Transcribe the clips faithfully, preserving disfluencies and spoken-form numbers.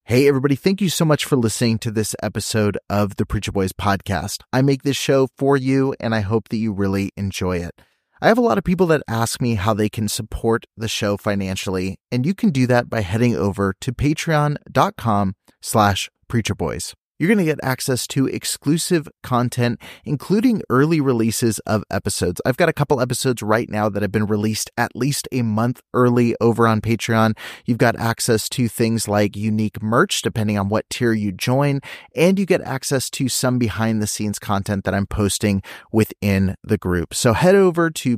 Hey, everybody. Thank you so much for listening to this episode of the Preacher Boys podcast. I make this show for you, and I hope that you really enjoy it. I have a lot of people that ask me how they can support the show financially, and you can do that by heading over to patreon.com slash preacherboys. You're going to get access to exclusive content, including early releases of episodes. I've got a couple episodes right now that have been released at least a month early over on Patreon. You've got access to things like unique merch, depending on what tier you join, and you get access to some behind-the-scenes content that I'm posting within the group. So head over to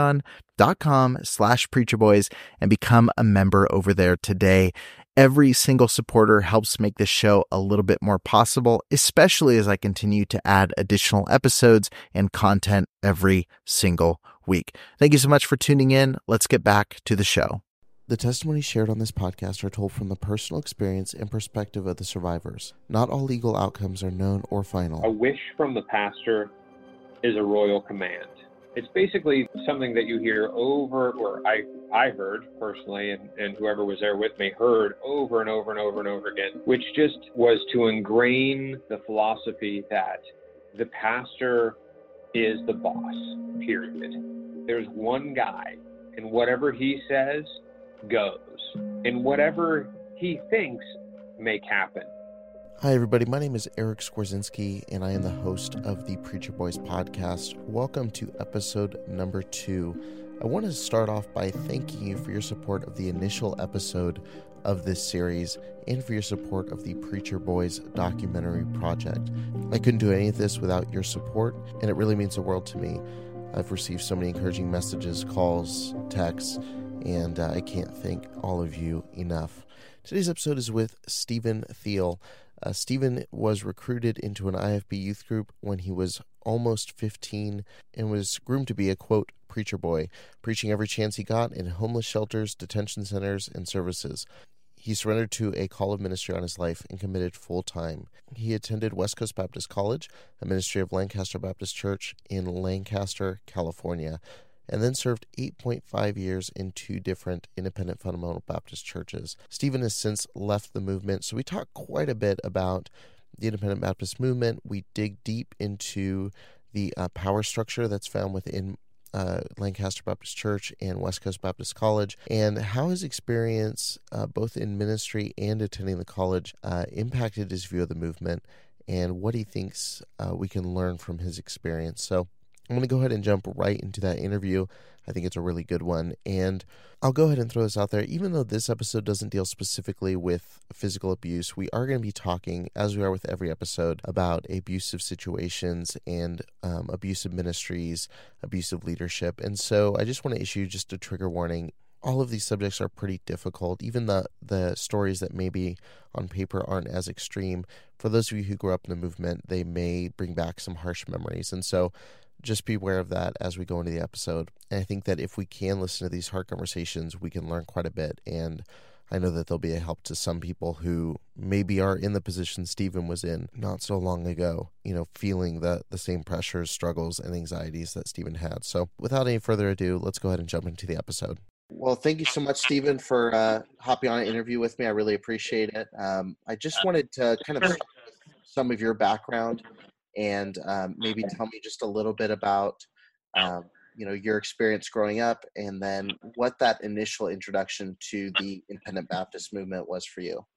patreon.com slash preacherboys and become a member over there today. Every single supporter helps make this show a little bit more possible, especially as I continue to add additional episodes and content every single week. Thank you so much for tuning in. Let's get back to the show. The testimonies shared on this podcast are told from the personal experience and perspective of the survivors. Not all legal outcomes are known or final. A wish from the pastor is a royal command. It's basically something that you hear over, or I, I heard personally, and, and whoever was there with me heard over and over and over and over again, which just was to ingrain the philosophy that the pastor is the boss, period. There's one guy, and whatever he says goes, and whatever he thinks make happen. Hi, everybody. My name is Eric Skwarczynski, and I am the host of the Preacher Boys podcast. Welcome to episode number two. I want to start off by thanking you for your support of the initial episode of this series and for your support of the Preacher Boys documentary project. I couldn't do any of this without your support, and it really means the world to me. I've received so many encouraging messages, calls, texts, and uh, I can't thank all of you enough. Today's episode is with Stephen Thiel. Uh, Stephen was recruited into an I F B youth group when he was almost fifteen and was groomed to be a, quote, preacher boy, preaching every chance he got in homeless shelters, detention centers, and services. He surrendered to a call of ministry on his life and committed full-time. He attended West Coast Baptist College, a ministry of Lancaster Baptist Church in Lancaster, California, and then served eight point five years in two different independent fundamental Baptist churches. Stephen has since left the movement, so we talk quite a bit about the independent Baptist movement. We dig deep into the uh, power structure that's found within uh, Lancaster Baptist Church and West Coast Baptist College, and how his experience, uh, both in ministry and attending the college, uh, impacted his view of the movement, and what he thinks uh, we can learn from his experience. So I'm going to go ahead and jump right into that interview. I think it's a really good one. And I'll go ahead and throw this out there. Even though this episode doesn't deal specifically with physical abuse, we are going to be talking, as we are with every episode, about abusive situations and um, abusive ministries, abusive leadership. And so I just want to issue just a trigger warning. All of these subjects are pretty difficult. Even the, the stories that maybe on paper aren't as extreme, for those of you who grew up in the movement, they may bring back some harsh memories. And so just be aware of that as we go into the episode. And I think that if we can listen to these hard conversations, we can learn quite a bit. And I know that they'll be a help to some people who maybe are in the position Stephen was in not so long ago, you know, feeling the, the same pressures, struggles, and anxieties that Stephen had. So without any further ado, let's go ahead and jump into the episode. Well, thank you so much, Stephen, for uh, hopping on an interview with me. I really appreciate it. Um, I just wanted to kind of start with some of your background and um, maybe tell me just a little bit about, um, you know, your experience growing up, and then what that initial introduction to the independent Baptist movement was for you.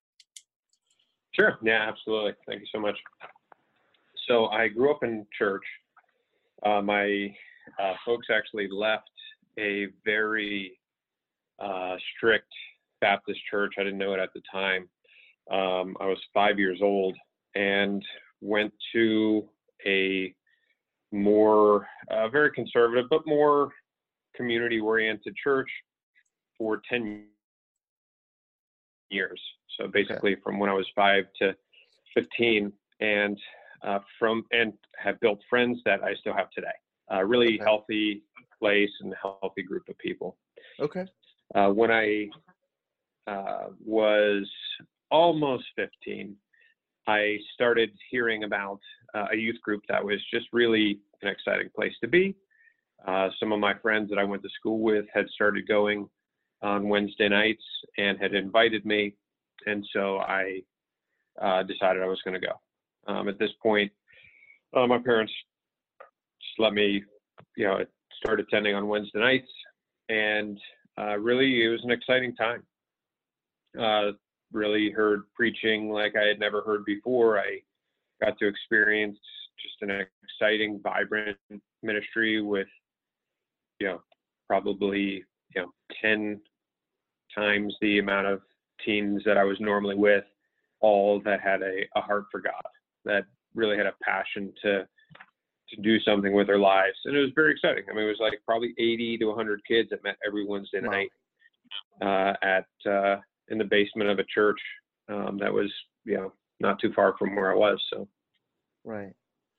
Sure. Yeah, absolutely. Thank you so much. So I grew up in church. Uh, my uh, folks actually left a very uh, strict Baptist church. I didn't know it at the time. Um, I was five years old and went to a more, uh, very conservative, but more community-oriented church for ten years. So basically okay. from when I was five to fifteen, and uh, from and have built friends that I still have today. A uh, really okay. healthy place and a healthy group of people. Okay. Uh, when I uh, was almost fifteen, I started hearing about uh, a youth group that was just really an exciting place to be. Uh, some of my friends that I went to school with had started going on Wednesday nights and had invited me. And so I uh, decided I was going to go. Um, at this point, uh, my parents just let me, you know, start attending on Wednesday nights, and uh, really it was an exciting time. Uh, really heard preaching like I had never heard before. I got to experience just an exciting, vibrant ministry with, you know, probably, you know, ten times the amount of teens that I was normally with, all that had a, a heart for God, that really had a passion to to do something with their lives. And it was very exciting. I mean, it was like probably eighty to one hundred kids that met every Wednesday Wow. night uh, at uh, in the basement of a church um, that was, you know, not too far from where I was. So, Right.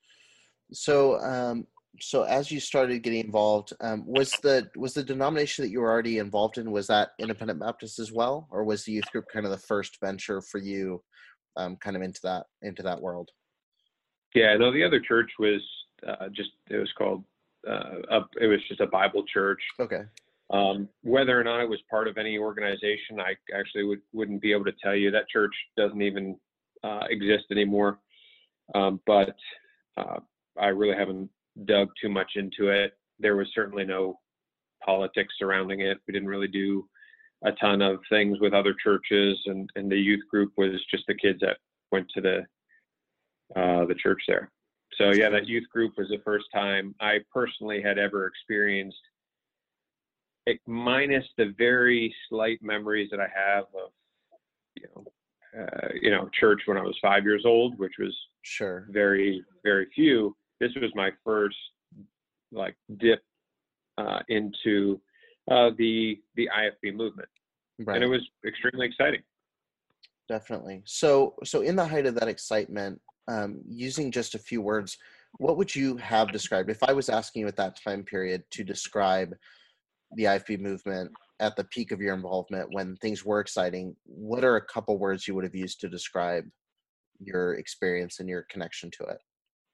So, um, so as you started getting involved, um, was the was the denomination that you were already involved in, was that Independent Baptist as well, or was the youth group kind of the first venture for you, um, kind of into that into that world? yeah, no, the other church was uh, just, it was called, uh, a, it was just a Bible church. Okay. Um, whether or not it was part of any organization, I actually would, wouldn't be able to tell you. That church doesn't even uh, exist anymore. Um, but uh, I really haven't dug too much into it. There was certainly no politics surrounding it. We didn't really do a ton of things with other churches, and, and the youth group was just the kids that went to the uh, the church there. So yeah, that youth group was the first time I personally had ever experienced it, minus the very slight memories that I have of, you know, uh, you know, church when I was five years old, which was Sure. very, very few. This was my first like dip uh, into uh, the the I F B movement, Right. and it was extremely exciting. Definitely. So, so in the height of that excitement, um, using just a few words, what would you have described if I was asking you at that time period to describe the I F B movement at the peak of your involvement when things were exciting? What are a couple words you would have used to describe your experience and your connection to it?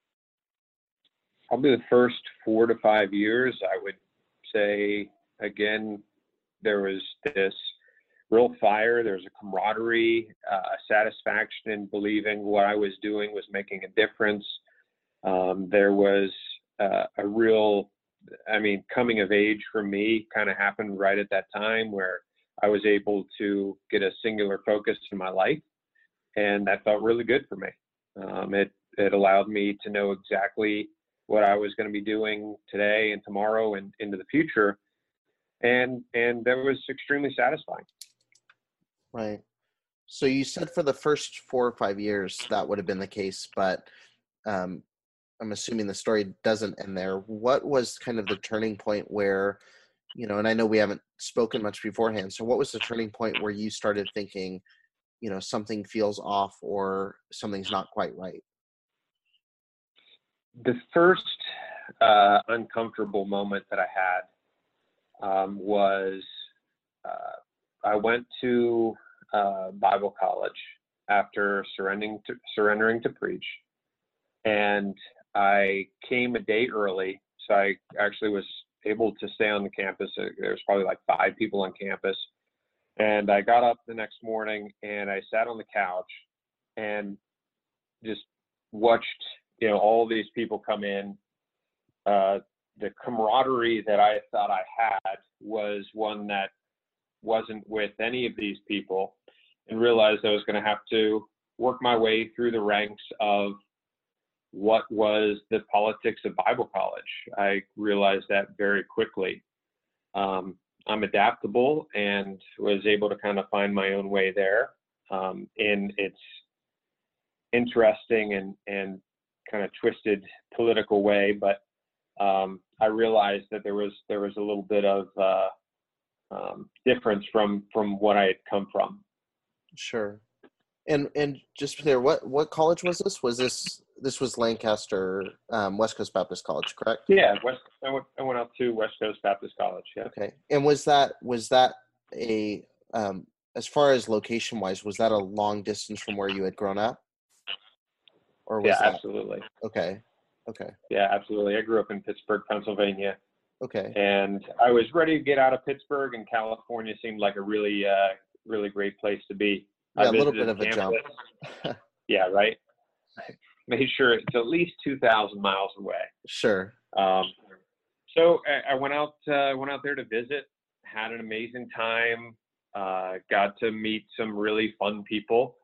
Probably the first four to five years, I would say, again, there was this real fire. There was a camaraderie, uh, satisfaction in believing what I was doing was making a difference. Um, there was uh, a real, I mean, coming of age for me kind of happened right at that time, where I was able to get a singular focus in my life, and that felt really good for me. Um, it it allowed me to know exactly what I was going to be doing today and tomorrow and into the future, and and that was extremely satisfying. Right. So you said for the first four or five years that would have been the case, but um, I'm assuming the story doesn't end there. What was kind of the turning point where, you know, and I know we haven't spoken much beforehand, so what was the turning point where you started thinking, you know, something feels off or something's not quite right? The first uh, uncomfortable moment that I had um, was uh, I went to uh, Bible college after surrendering to, surrendering to preach, and I came a day early, so I actually was able to stay on the campus. There was probably like five people on campus, and I got up the next morning and I sat on the couch and just watched, you know, all these people come in. Uh, the camaraderie that I thought I had was one that wasn't with any of these people, and realized I was going to have to work my way through the ranks of what was the politics of Bible college. I realized that very quickly. Um, I'm adaptable and was able to kind of find my own way there. Um, and it's interesting and, and kind of twisted political way, but um, I realized that there was there was a little bit of uh, um, difference from from what I had come from. Sure. And and just there, what what college was this? Was this this was Lancaster, um, West Coast Baptist College, correct? Yeah, West. I went I went out to West Coast Baptist College. Yeah. Okay. And was that was that a um, as far as location wise, was that a long distance from where you had grown up? Or was Yeah, that absolutely. okay. Okay. Yeah, absolutely. I grew up in Pittsburgh, Pennsylvania, Okay. and I was ready to get out of Pittsburgh, and California seemed like a really, uh, really great place to be. I Yeah, a little visited bit the of a jump. campus. Yeah, right. Made sure it's at least two thousand miles away. Sure. Um, so I, I went out, uh, went out there to visit, had an amazing time, uh, got to meet some really fun people,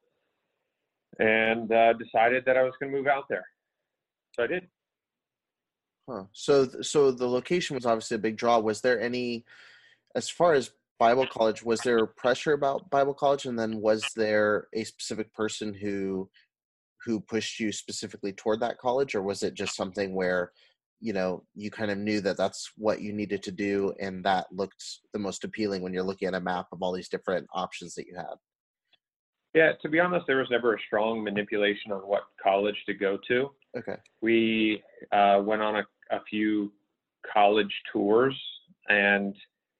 and uh, decided that I was going to move out there. So I did. Huh. So, th- so the location was obviously a big draw. Was there any, as far as Bible college, was there pressure about Bible college? And then was there a specific person who, who pushed you specifically toward that college, or was it just something where, you know, you kind of knew that that's what you needed to do and that looked the most appealing when you're looking at a map of all these different options that you had? Yeah, to be honest, there was never a strong manipulation on what college to go to. Okay. We uh, went on a, a few college tours, and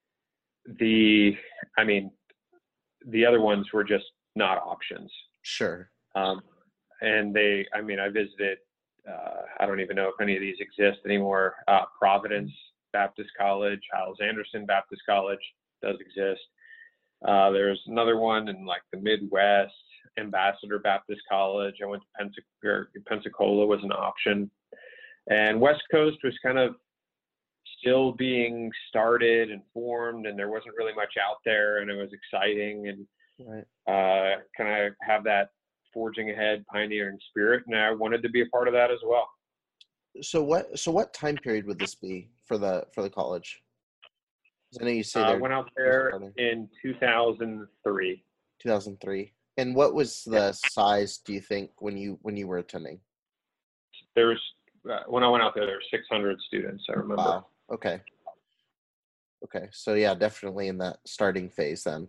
the, I mean, the other ones were just not options. Sure. Um, and they, I mean, I visited, uh, I don't even know if any of these exist anymore. Uh, Providence Baptist College, Hyles Anderson Baptist College does exist. Uh, there's another one in like the Midwest, Ambassador Baptist College. I went to Pensacola, Pensacola was an option. And West Coast was kind of still being started and formed, and there wasn't really much out there, and it was exciting, and Right. uh, kind of have that forging ahead, pioneering spirit, and I wanted to be a part of that as well. So what, so what time period would this be for the, for the college? 'Cause I know you say I uh, they're went out there starting in two thousand three. two thousand three. And what was Yeah. the size, do you think, when you, when you were attending? There's, uh, when I went out there, there were six hundred students, I remember. Wow. Okay. Okay. So yeah, definitely in that starting phase then.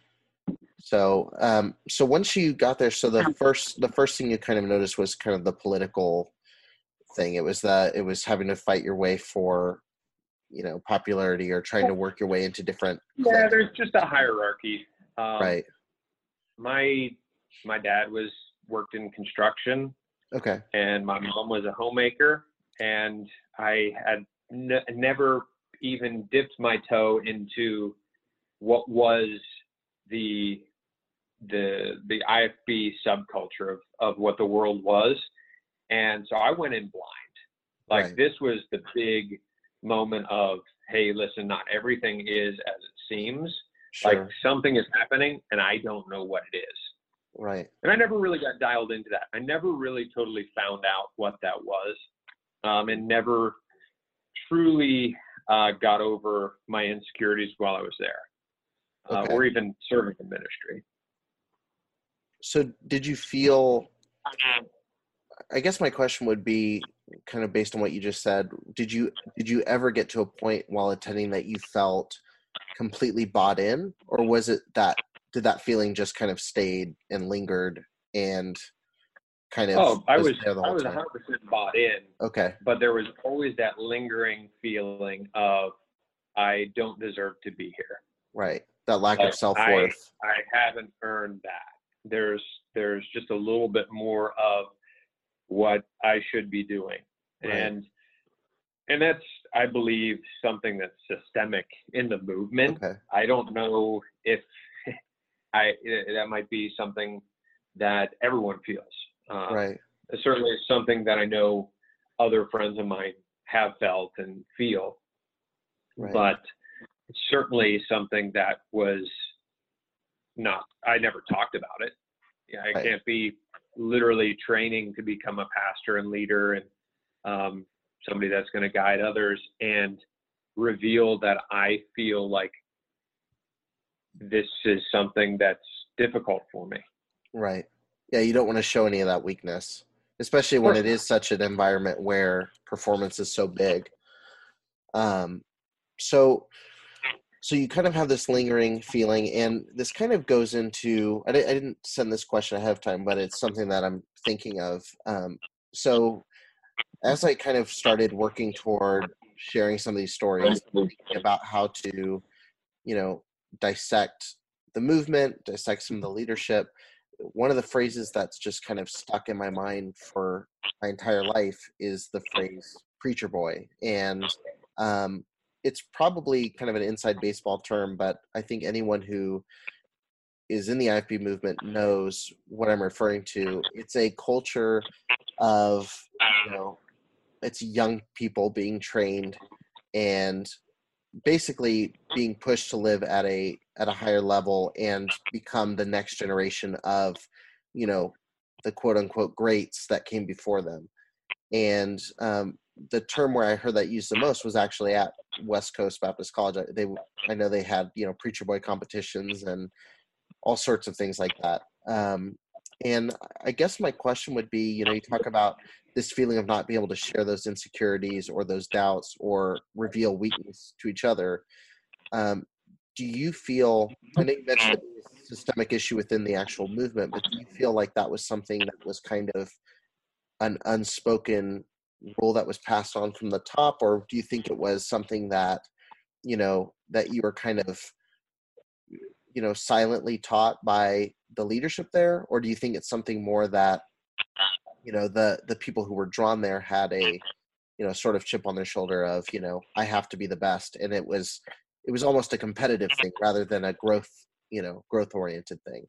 So, um, so once you got there, so the first, the first thing you kind of noticed was kind of the political thing. It was that it was having to fight your way for, you know, popularity or trying to work your way into different. Yeah, there's just a hierarchy. Um, Right. My, my dad was worked in construction, Okay. and my mom was a homemaker, and I had n- never even dipped my toe into what was the the the I F B subculture of of what the world was, and so I went in blind. Like Right. this was the big moment of, hey, listen, not everything is as it seems. Sure. Like something is happening, and I don't know what it is. Right. And I never really got dialed into that. I never really totally found out what that was, um, and never truly uh, got over my insecurities while I was there, uh, Okay. or even serving in ministry. So did you feel, I guess my question would be kind of based on what you just said, did you, did you ever get to a point while attending that you felt completely bought in, or was it that, did that feeling just kind of stayed and lingered and kind of Oh, I was there the I whole was time? one hundred percent bought in, Okay. but there was always that lingering feeling of I don't deserve to be here. Right. That lack Like, of self-worth. I, I haven't earned that. There's there's just a little bit more of what I should be doing. Right. And and that's, I believe, something that's systemic in the movement. Okay. I don't know if I that might be something that everyone feels. Uh, Right. It's certainly something that I know other friends of mine have felt and feel, Right. but it's certainly something that was not, I never talked about it. Yeah, I Right. can't be literally training to become a pastor and leader and um, somebody that's going to guide others and reveal that I feel like this is something that's difficult for me. Right. Yeah, you don't want to show any of that weakness, especially when it is such an environment where performance is so big. Um, so, so you kind of have this lingering feeling, and this kind of goes into, I, di- I didn't send this question ahead of time, but it's something that I'm thinking of. Um, so as I kind of started working toward sharing some of these stories about how to, you know, dissect the movement, dissect some of the leadership, one of the phrases that's just kind of stuck in my mind for my entire life is the phrase preacher boy. And um, it's probably kind of an inside baseball term, but I think anyone who is in the I F B movement knows what I'm referring to. It's a culture of, you know, it's young people being trained and basically being pushed to live at a at a higher level and become the next generation of, you know, the quote unquote greats that came before them. And um, the term where I heard that used the most was actually at West Coast Baptist College. They, I know they had, you know, preacher boy competitions and all sorts of things like that. Um, and I guess my question would be, you know, you talk about this feeling of not being able to share those insecurities or those doubts or reveal weakness to each other. Um, do you feel, I know you mentioned it was a systemic issue within the actual movement, but do you feel like that was something that was kind of an unspoken rule that was passed on from the top, or do you think it was something that, you know, that you were kind of, you know, silently taught by the leadership there? Or do you think it's something more that, you know, the, the people who were drawn there had a, you know, sort of chip on their shoulder of, you know, I have to be the best. And it was, it was almost a competitive thing rather than a growth, you know, growth oriented thing.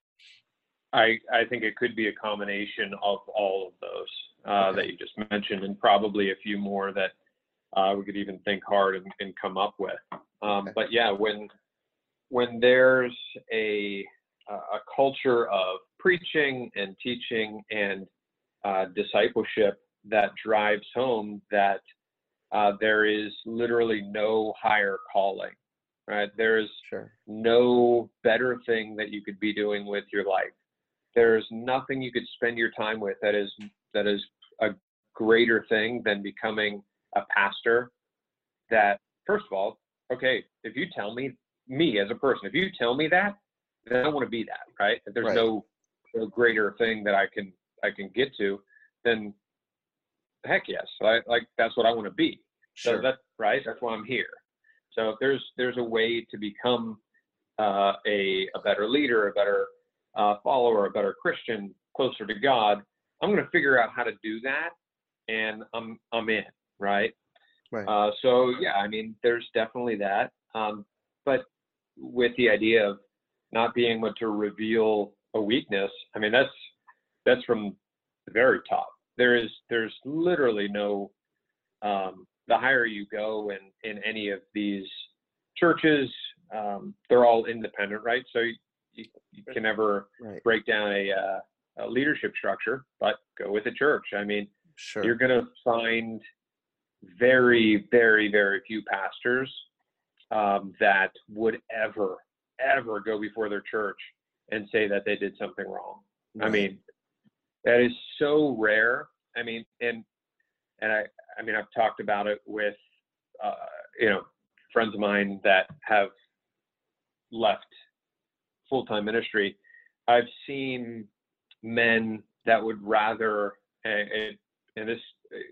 I, I think it could be a combination of all of those uh, okay. that you just mentioned, and probably a few more that uh, we could even think hard and, and come up with. Um, okay. But yeah, when when there's a a culture of preaching and teaching and uh, discipleship that drives home that uh, there is literally no higher calling, right? There's sure. no better thing that you could be doing with your life. There's nothing you could spend your time with that is that is a greater thing than becoming a pastor. That, first of all, okay, if you tell me, me as a person, if you tell me that, then I want to be that, right? If there's right. no, no greater thing that I can I can get to, then heck yes, I, like that's what I want to be. Sure. So that's right. That's why I'm here. So if there's there's a way to become uh, a a better leader, a better uh, follower, a better Christian, closer to God, I'm going to figure out how to do that, and I'm I'm in, right? Right. Uh, so yeah, I mean, there's definitely that, um, but with the idea of not being able to reveal a weakness, I mean, that's that's from the very top. There is there's literally no um, the higher you go in in any of these churches, um, they're all independent, right? So you, you, you can never right. break down a, uh, a leadership structure, but go with the church. I mean, sure. You're going to find very, very, very few pastors um, that would ever, ever go before their church and say that they did something wrong. Right. I mean, that is so rare. I mean, and and I, I mean, I've talked about it with, uh, you know, friends of mine that have left full-time ministry. I've seen men that would rather, and, and this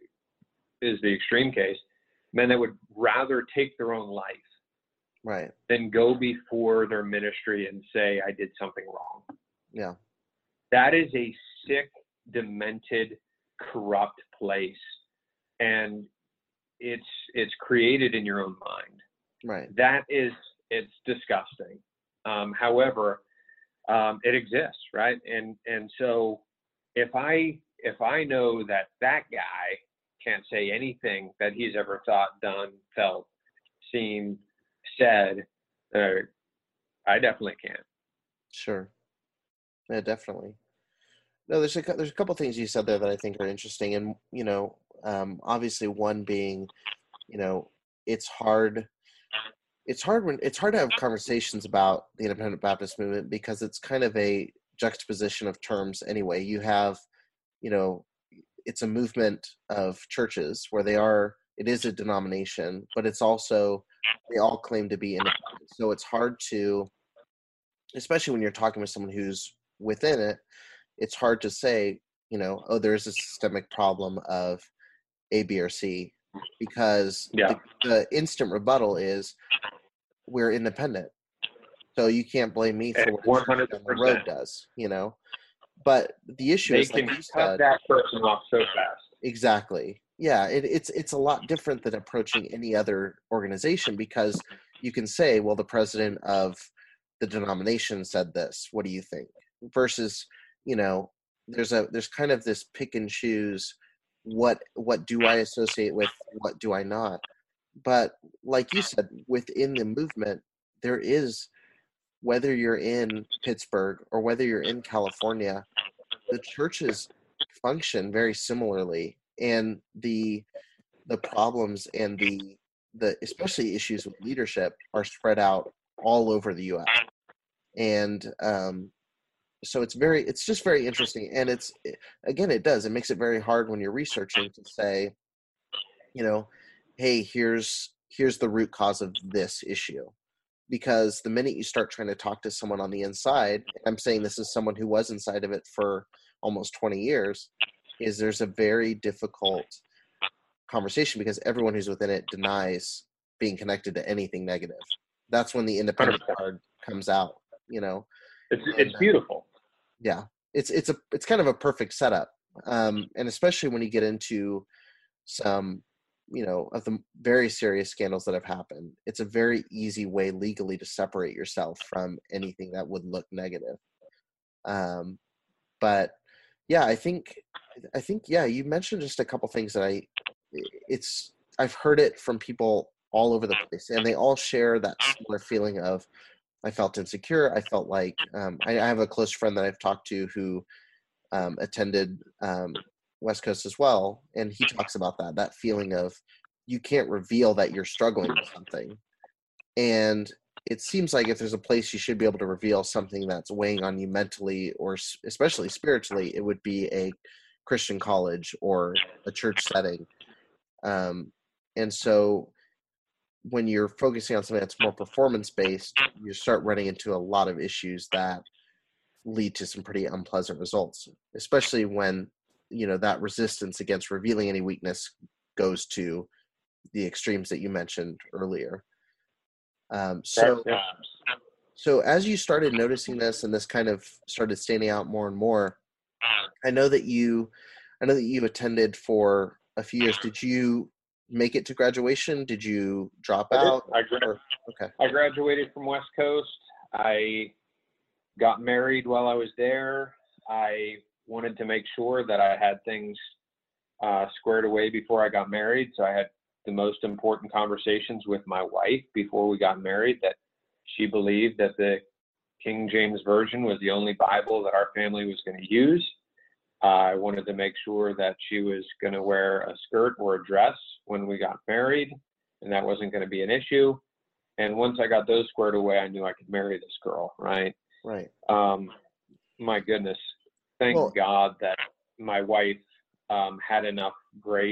is the extreme case, men that would rather take their own life, right, than go before their ministry and say, I did something wrong. Yeah. That is a sick, demented, corrupt place. And it's it's created in your own mind. Right. That is, it's disgusting. Um, however, um, it exists, right? And and so if I if I know that that guy can't say anything that he's ever thought, done, felt, seen, said, uh, I definitely can't. Sure. Yeah, definitely. No, there's a there's a couple things you said there that I think are interesting, and you know, um, obviously one being, you know, it's hard. It's hard when it's hard to have conversations about the Independent Baptist movement because it's kind of a juxtaposition of terms. Anyway, you have, you know, it's a movement of churches where they are. It is a denomination, but it's also they all claim to be independent. So it's hard to, especially when you're talking with someone who's within it, it's hard to say, you know, oh, there's a systemic problem of A, B, or C, because yeah. the, the instant rebuttal is we're independent. So you can't blame me for what one hundred percent the road does, you know. But the issue they is, can like you cut said, that person off so fast. Exactly. Yeah, it, it's it's a lot different than approaching any other organization because you can say, well, the president of the denomination said this. What do you think? Versus, you know, there's a there's kind of this pick and choose. What what do I associate with? What do I not? But like you said, within the movement, there is, whether you're in Pittsburgh or whether you're in California, the churches function very similarly, and the the problems and the the especially issues with leadership are spread out all over the U S. And um, so it's very it's just very interesting. And it's again, it does it makes it very hard when you're researching to say, you know, hey, here's here's the root cause of this issue. Because the minute you start trying to talk to someone on the inside, I'm saying this is someone who was inside of it for almost twenty years, is there's a very difficult conversation because everyone who's within it denies being connected to anything negative. That's when the independent card comes out, you know. It's and, it's beautiful. Uh, yeah, it's it's a it's kind of a perfect setup, um, and especially when you get into some, you know, of the very serious scandals that have happened, it's a very easy way legally to separate yourself from anything that would look negative. Um, but yeah, I think, I think, yeah, you mentioned just a couple things that I, it's, I've heard it from people all over the place, and they all share that similar feeling of, I felt insecure. I felt like, um, I, I have a close friend that I've talked to who um, attended um, West Coast as well, and he talks about that that feeling of you can't reveal that you're struggling with something, and it seems like if there's a place you should be able to reveal something that's weighing on you mentally or especially spiritually, it would be a Christian college or a church setting. Um, and so when you're focusing on something that's more performance based, you start running into a lot of issues that lead to some pretty unpleasant results, especially when, you know, that resistance against revealing any weakness goes to the extremes that you mentioned earlier. Um, so, so as you started noticing this and this kind of started standing out more and more, I know that you, I know that you attended for a few years. Did you make it to graduation? Did you drop I out? I, gra- or, okay. I graduated from West Coast. I got married while I was there. I wanted to make sure that I had things uh, squared away before I got married. So I had the most important conversations with my wife before we got married, that she believed that the King James Version was the only Bible that our family was going to use. Uh, I wanted to make sure that she was going to wear a skirt or a dress when we got married, and that wasn't going to be an issue. And once I got those squared away, I knew I could marry this girl, right? Right. Um, my goodness. Thank well, God that my wife um, had enough grace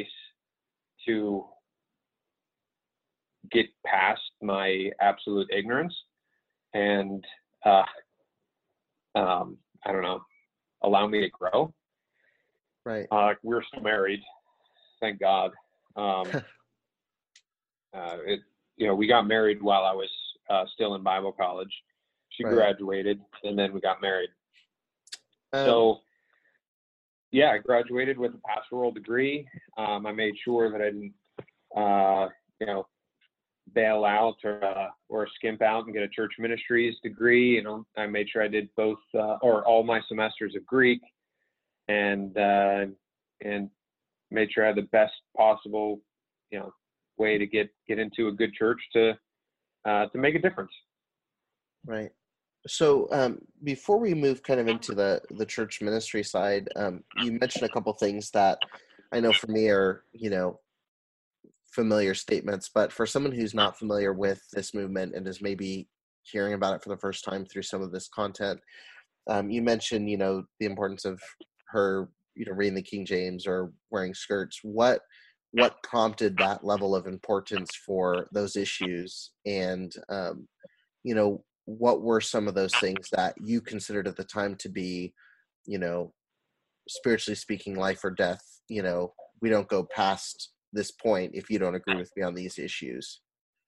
to get past my absolute ignorance and, uh, um, I don't know, allow me to grow. Right. Uh, we're still married, thank God. Um, uh, it, you know, we got married while I was uh, still in Bible college. She right. graduated, and then we got married. Um, so, yeah, I graduated with a pastoral degree. Um, I made sure that I didn't, uh, you know, bail out or uh, or skimp out and get a church ministries degree. You know, I made sure I did both uh, or all my semesters of Greek, and uh, and made sure I had the best possible, you know, way to get get into a good church to uh, to make a difference. Right. So um, before we move kind of into the the church ministry side, um, you mentioned a couple things that I know for me are, you know, familiar statements, but for someone who's not familiar with this movement and is maybe hearing about it for the first time through some of this content, um, you mentioned, you know, the importance of her, you know, reading the King James or wearing skirts. What what prompted that level of importance for those issues? And, um, you know, what were some of those things that you considered at the time to be, you know, spiritually speaking, life or death? You know, we don't go past this point if you don't agree with me on these issues.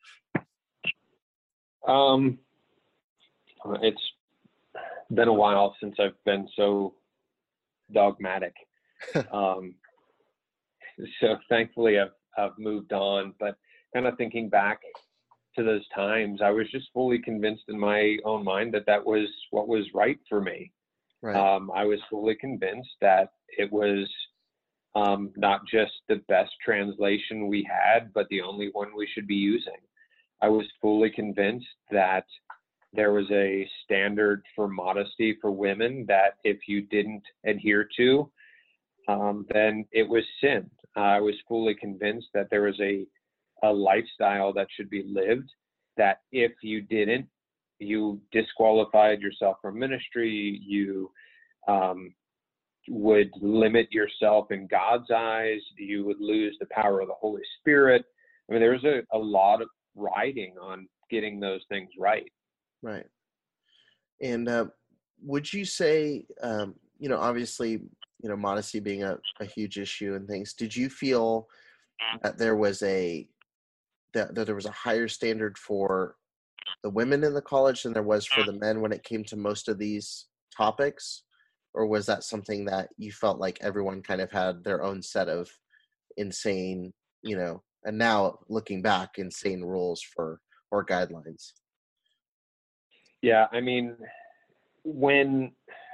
Um, it's been a while since I've been so dogmatic. um, so thankfully I've, I've moved on, but kind of thinking back, to those times, I was just fully convinced in my own mind that that was what was right for me. Right. Um, I was fully convinced that it was um, not just the best translation we had, but the only one we should be using. I was fully convinced that there was a standard for modesty for women that if you didn't adhere to, um, then it was sin. Uh, I was fully convinced that there was a, a lifestyle that should be lived, that if you didn't, you disqualified yourself from ministry, you um, would limit yourself in God's eyes, you would lose the power of the Holy Spirit. I mean, there was a, a lot of riding on getting those things right. Right. And uh, would you say, um, you know, obviously, you know, modesty being a, a huge issue and things, did you feel that there was a, that, that there was a higher standard for the women in the college than there was for the men when it came to most of these topics? Or was that something that you felt like everyone kind of had their own set of insane, you know, and now looking back, insane rules for, or guidelines? Yeah, I mean, when,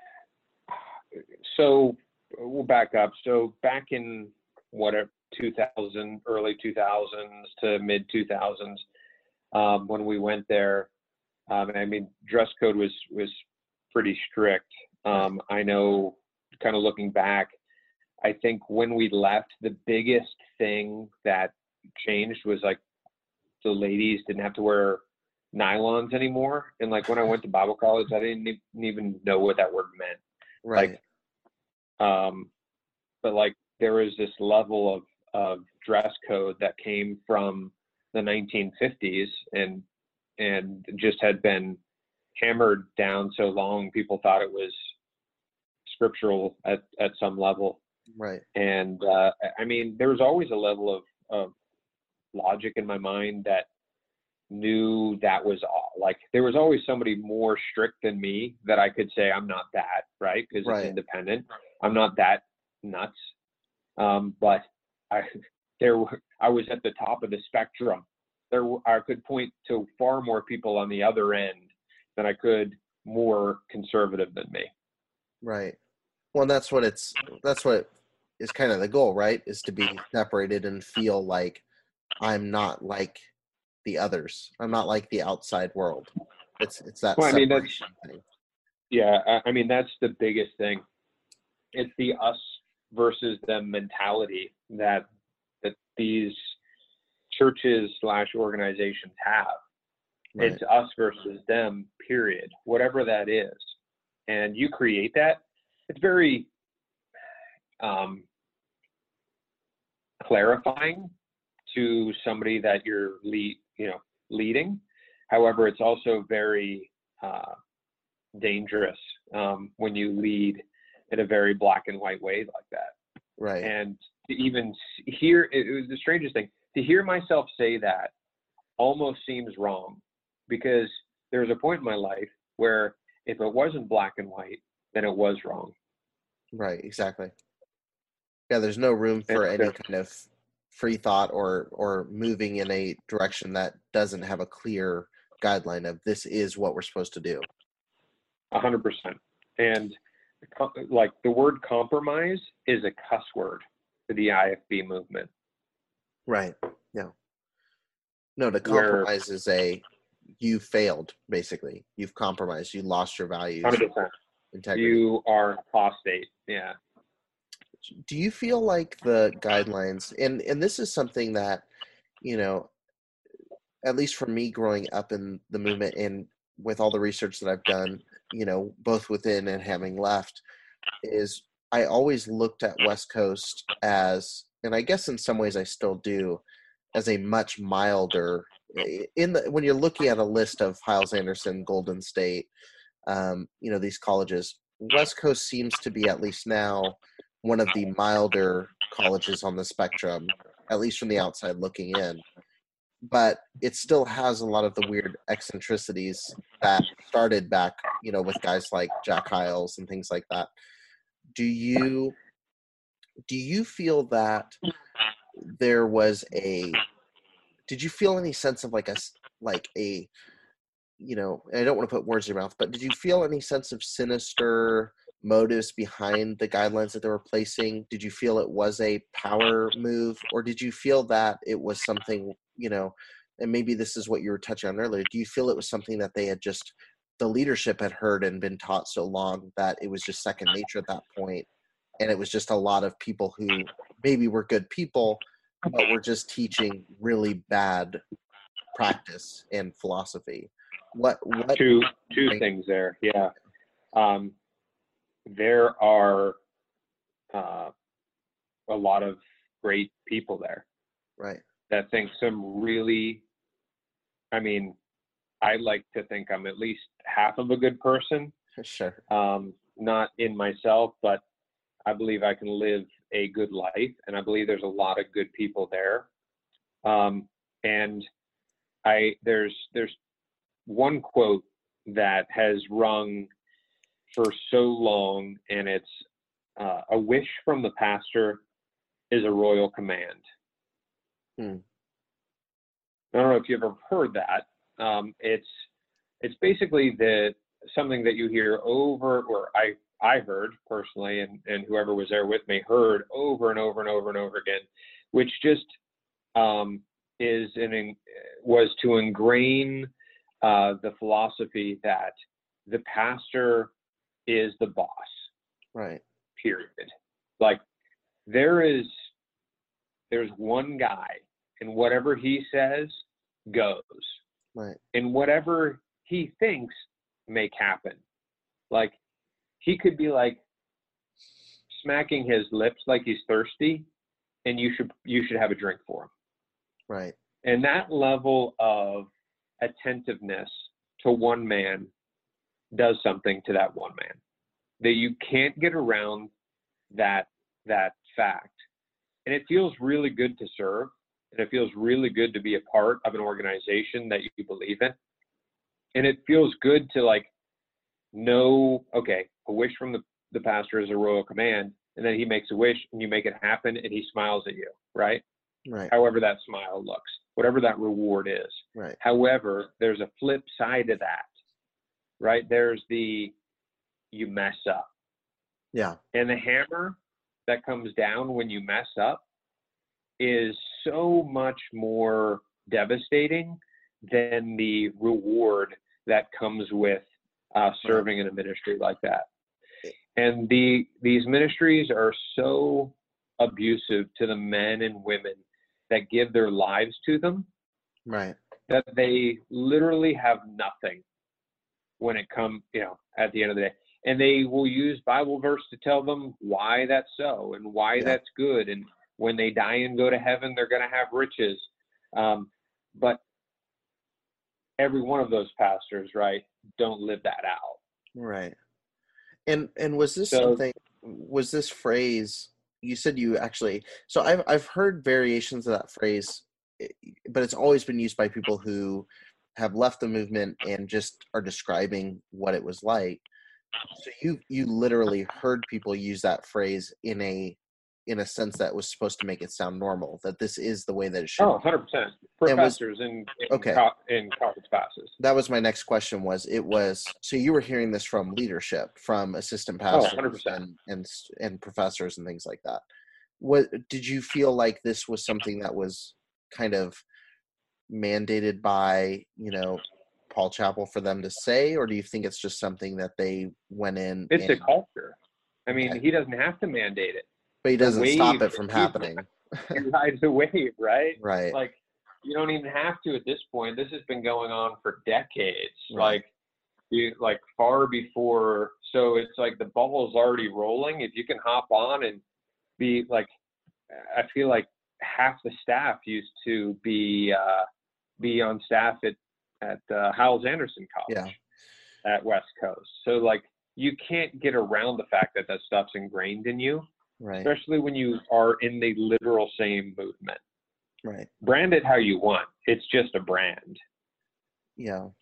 so we'll back up. So back in whatever, two thousand, early two thousands to mid two thousands, um, when we went there, um, I mean, dress code was, was pretty strict. Um, I know, kind of looking back, I think when we left, the biggest thing that changed was like the ladies didn't have to wear nylons anymore. And like when I went to Bible college, I didn't even know what that word meant. Right. Like, um, but like there was this level of, of dress code that came from the nineteen fifties and, and just had been hammered down so long, people thought it was scriptural at, at some level. Right. And, uh, I mean, there was always a level of, of logic in my mind that knew that was all. Like there was always somebody more strict than me that I could say I'm not that, right? Because Right. it's independent. I'm not that nuts. Um, but I there were, I was at the top of the spectrum. There I could point to far more people on the other end than I could more conservative than me. Right. Well, that's what it's that's what is kind of the goal, right? Is to be separated and feel like I'm not like the others. I'm not like the outside world. It's it's that Well, I mean, that's, separation thing. yeah, I, I mean, that's the biggest thing. It's the us versus them mentality that that these churches slash organizations have. Right. It's us versus them, period, whatever that is. And you create that. It's very um, clarifying to somebody that you're lead, you know, leading. However, it's also very uh, dangerous um, when you lead in a very black and white way like that. Right. And to even hear, it was the strangest thing, to hear myself say that almost seems wrong, because there was a point in my life where if it wasn't black and white, then it was wrong. Right, exactly. Yeah, there's no room for any kind of free thought or or moving in a direction that doesn't have a clear guideline of this is what we're supposed to do. A hundred percent. And like the word compromise is a cuss word to the I F B movement. Right. Yeah. No, to compromise Where, is a you failed, basically. You've compromised. You lost your values. one hundred percent. Integrity. You are apostate. Yeah. Do you feel like the guidelines, and, and this is something that, you know, at least for me growing up in the movement and with all the research that I've done, you know, both within and having left, is I always looked at West Coast as, and I guess in some ways I still do, as a much milder, in the, when you're looking at a list of Hyles Anderson, Golden State, um, you know, these colleges, West Coast seems to be, at least now, one of the milder colleges on the spectrum, at least from the outside looking in. But it still has a lot of the weird eccentricities that started back, you know, with guys like Jack Hyles and things like that. Do you do you feel that there was a, did you feel any sense of like a, like a, you know, and I don't want to put words in your mouth, but did you feel any sense of sinister motives behind the guidelines that they were placing? Did you feel it was a power move, or did you feel that it was something, you know, and maybe this is what you were touching on earlier, do you feel it was something that they had just, the leadership had heard and been taught so long that it was just second nature at that point, and it was just a lot of people who maybe were good people, but were just teaching really bad practice and philosophy? What, what? Two, two things there. Yeah. Um, there are uh, a lot of great people there. Right. That think some really, I mean, I like to think I'm at least half of a good person. Sure. Um, not in myself, but I believe I can live a good life, and I believe there's a lot of good people there. Um, and I there's there's one quote that has rung for so long, and it's uh, a wish from the pastor is a royal command. Hmm. I don't know if you've ever heard that. Um, it's it's basically the something that you hear over, or I I heard personally, and, and whoever was there with me heard over and over and over and over again, which just um, is an was to ingrain uh, the philosophy that the pastor is the boss. Right. Period. Like there is there's one guy, and whatever he says goes. Right. And whatever he thinks make happen. Like he could be like smacking his lips like he's thirsty, and you should you should have a drink for him. Right. And that level of attentiveness to one man does something to that one man. That you can't get around that that fact. And it feels really good to serve. And it feels really good to be a part of an organization that you believe in. And it feels good to like know, okay, a wish from the, the pastor is a royal command. And then he makes a wish and you make it happen and he smiles at you, right? Right. However that smile looks, whatever that reward is. Right. However, there's a flip side to that, right? There's the, you mess up. Yeah. And the hammer that comes down when you mess up is so much more devastating than the reward that comes with uh, serving in a ministry like that. And the these ministries are so abusive to the men and women that give their lives to them, right, that they literally have nothing when it comes, you know, at the end of the day. And they will use Bible verse to tell them why that's so and why yeah. that's good. And when they die and go to heaven, they're going to have riches. Um, but every one of those pastors, right, don't live that out. Right. And and was this so, something, was this phrase, you said you actually, so I've, I've heard variations of that phrase, but it's always been used by people who have left the movement and just are describing what it was like. So you you literally heard people use that phrase in a in a sense that was supposed to make it sound normal, that this is the way that it should. Oh, one hundred percent. Professors was, in in, okay. co- in college classes. That was my next question. Was it was so you were hearing this from leadership, from assistant pastors, oh, one hundred percent. and and and professors and things like that. What did you feel like this was something that was kind of mandated by, you know, Paul Chappell for them to say, or do you think it's just something that they went in? It's and, a culture. I mean, okay. he doesn't have to mandate it, but he doesn't wave, stop it from happening. He rides the wave, right? Right. Like you don't even have to at this point. This has been going on for decades. Right. Like you, like far before. So it's like the ball is already rolling. If you can hop on and be like, I feel like half the staff used to be uh, be on staff at at uh, Hyles-Anderson College yeah. at West Coast. So like you can't get around the fact that that stuff's ingrained in you, right. especially when you are in the literal same movement. Right. Brand it how you want. It's just a brand. Yeah.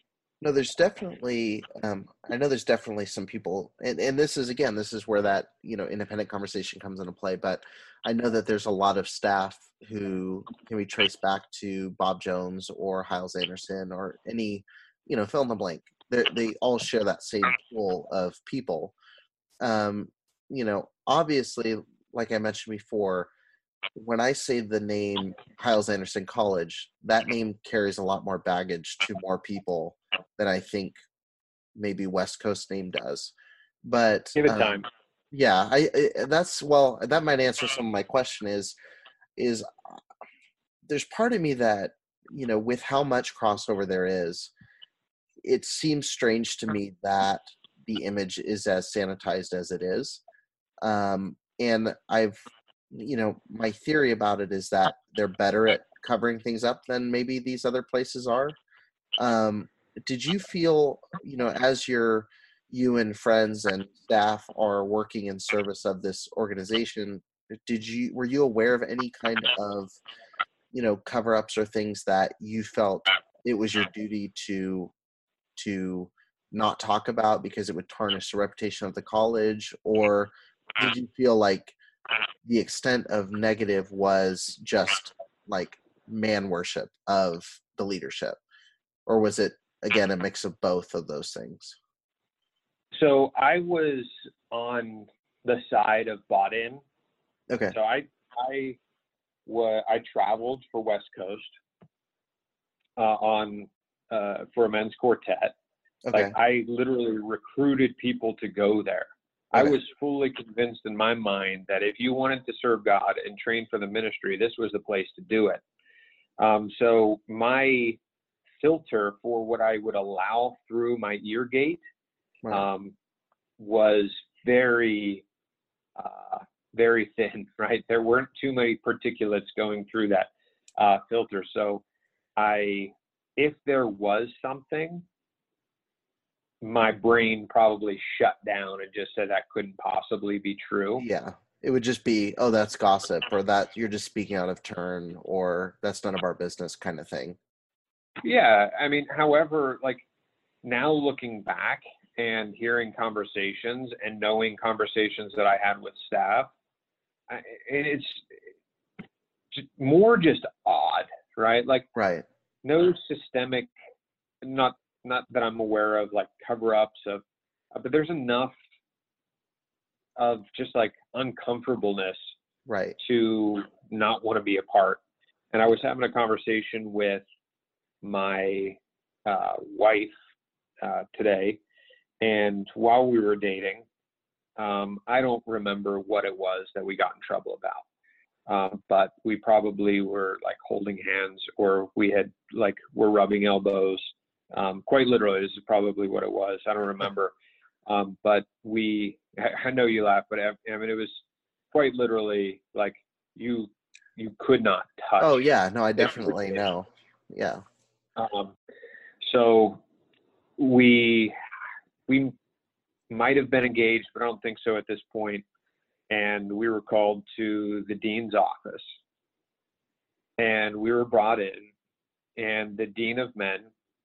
No, there's definitely, um, I know there's definitely some people, and, and this is, again, this is where that, you know, independent conversation comes into play, but I know that there's a lot of staff who can be traced back to Bob Jones or Hyles Anderson or any, you know, fill in the blank. They they all share that same pool of people. Um, you know, obviously, like I mentioned before, when I say the name Hyles Anderson College, that name carries a lot more baggage to more people than I think maybe West Coast name does. But Give it um, time. yeah, I, I that's well, that might answer some of my question. Is is there's part of me that, you know, with how much crossover there is, it seems strange to me that the image is as sanitized as it is. Um, and I've, you know, my theory about it is that they're better at covering things up than maybe these other places are. Um, did you feel, you know, as your, you and friends and staff are working in service of this organization, did you, were you aware of any kind of, you know, cover-ups or things that you felt it was your duty to, to not talk about because it would tarnish the reputation of the college? Or did you feel like the extent of negative was just like man worship of the leadership? Or was it, again, a mix of both of those things? So I was on the side of bought in. Okay. So I I was I traveled for West Coast uh, on uh, for a men's quartet. Okay. Like I literally recruited people to go there. I Okay. was fully convinced in my mind that if you wanted to serve God and train for the ministry, this was the place to do it. Um, so my filter for what I would allow through my ear gate Right. um, was very, uh, very thin, right? There weren't too many particulates going through that uh, filter. So I, if there was something, my brain probably shut down and just said that couldn't possibly be true. Yeah. It would just be, oh, that's gossip, or that you're just speaking out of turn, or that's none of our business kind of thing. Yeah. I mean, however, like now looking back and hearing conversations and knowing conversations that I had with staff, I, and it's just more just odd, right? Like Right. no systemic, not not that I'm aware of, like cover-ups of, uh, but there's enough of just like uncomfortableness Right. to not want to be a part. And I was having a conversation with my uh, wife uh, today, and while we were dating, um, I don't remember what it was that we got in trouble about. Um, but we probably were like holding hands, or we had like were rubbing elbows. Um, quite literally, this is probably what it was. I don't remember. Um, but we, I know you laugh, but I, I mean, it was quite literally like you, you could not touch. Oh yeah. No, I definitely know. Yeah. Um, so we, we might have been engaged, but I don't think so at this point. And we were called to the dean's office, and we were brought in, and the dean of men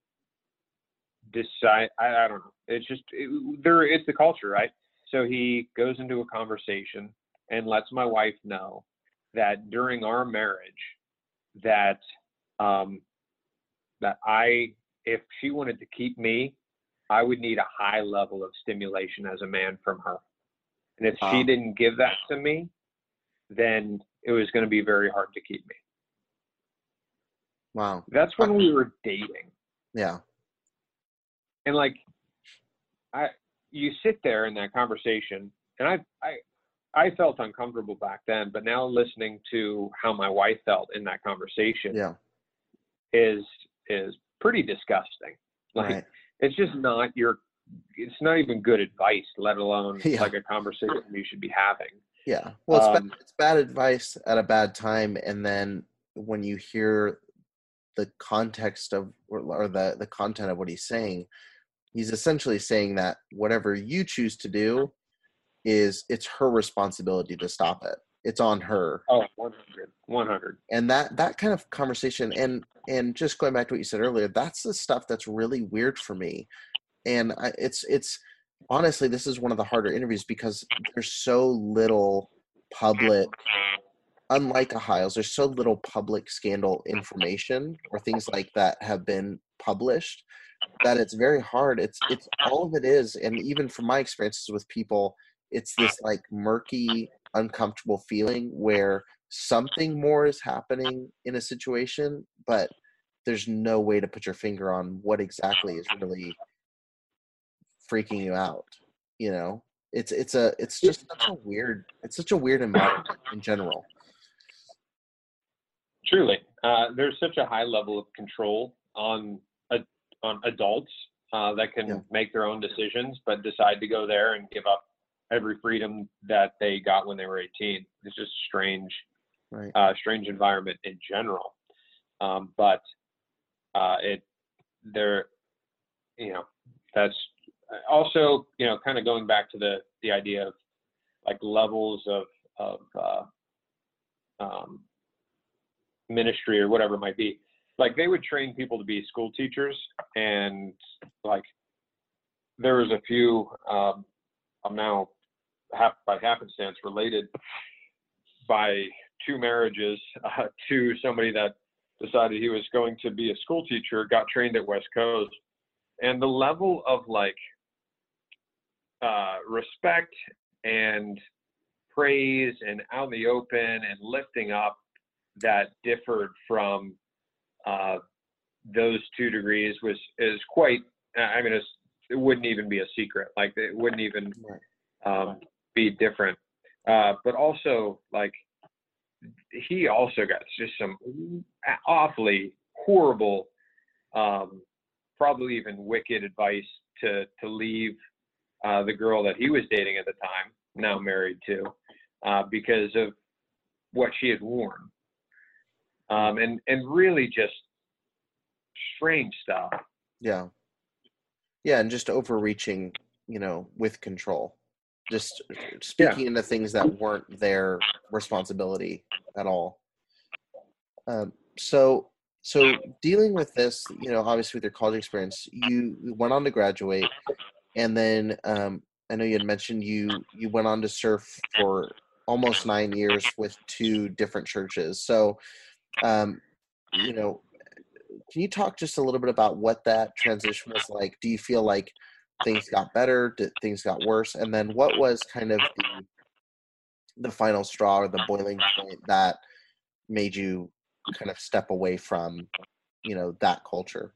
decide, I, I don't know. It's just, it, there, it's the culture, right? So he goes into a conversation and lets my wife know that during our marriage, that, um, that I, if she wanted to keep me, I would need a high level of stimulation as a man from her. And if Wow. she didn't give that to me, then it was going to be very hard to keep me. Wow. That's when we were dating. Yeah. And like, I, you sit there in that conversation, and I, I, I felt uncomfortable back then, but now listening to how my wife felt in that conversation Yeah. is, is pretty disgusting. Like, Right. it's just not your, it's not even good advice, let alone Yeah. like a conversation you should be having. Yeah. Well, it's, Um, bad, it's bad advice at a bad time. And then when you hear the context of, or, or the, the content of what he's saying, he's essentially saying that whatever you choose to do is, it's her responsibility to stop it. It's on her. Oh, one hundred, one hundred. And that that kind of conversation, and and just going back to what you said earlier, that's the stuff that's really weird for me. And I, it's it's honestly, this is one of the harder interviews because there's so little public, unlike a Hiles, there's so little public scandal information or things like that have been published that it's very hard. It's it's all of it is, and even from my experiences with people, it's this like murky, uncomfortable feeling where something more is happening in a situation, but there's no way to put your finger on what exactly is really freaking you out. You know, it's it's a it's just such a weird it's such a weird environment in general. Truly, uh, there's such a high level of control on uh, on adults uh, that can Yeah. make their own decisions, but decide to go there and give up every freedom that they got when they were eighteen. It's just strange, Right. uh, strange environment in general. Um, but uh, it, there, you know, that's also, you know, kind of going back to the the idea of like levels of of uh, um, ministry or whatever it might be. Like they would train people to be school teachers, and like there was a few. Um, I'm now half by happenstance related by two marriages uh, to somebody that decided he was going to be a school teacher, got trained at West Coast, and the level of like uh, respect and praise and out in the open and lifting up that differed from uh, those two degrees was is quite. I mean, it's, it wouldn't even be a secret. Like it wouldn't even um, be different. Uh, but also, like he also got just some awfully horrible, um, probably even wicked advice to to leave uh, the girl that he was dating at the time, now married to, uh, because of what she had worn. Um, and, and really just strange stuff. Yeah. Yeah, and just overreaching, you know, with control. Just speaking Yeah. into things that weren't their responsibility at all. Um, so, so dealing with this, you know, obviously with your college experience, you went on to graduate, and then um, I know you had mentioned you you went on to serve for almost nine years with two different churches. So, um, you know, can you talk just a little bit about what that transition was like? Do you feel like things got better? Did things got worse? And then what was kind of the the final straw or the boiling point that made you kind of step away from, you know, that culture?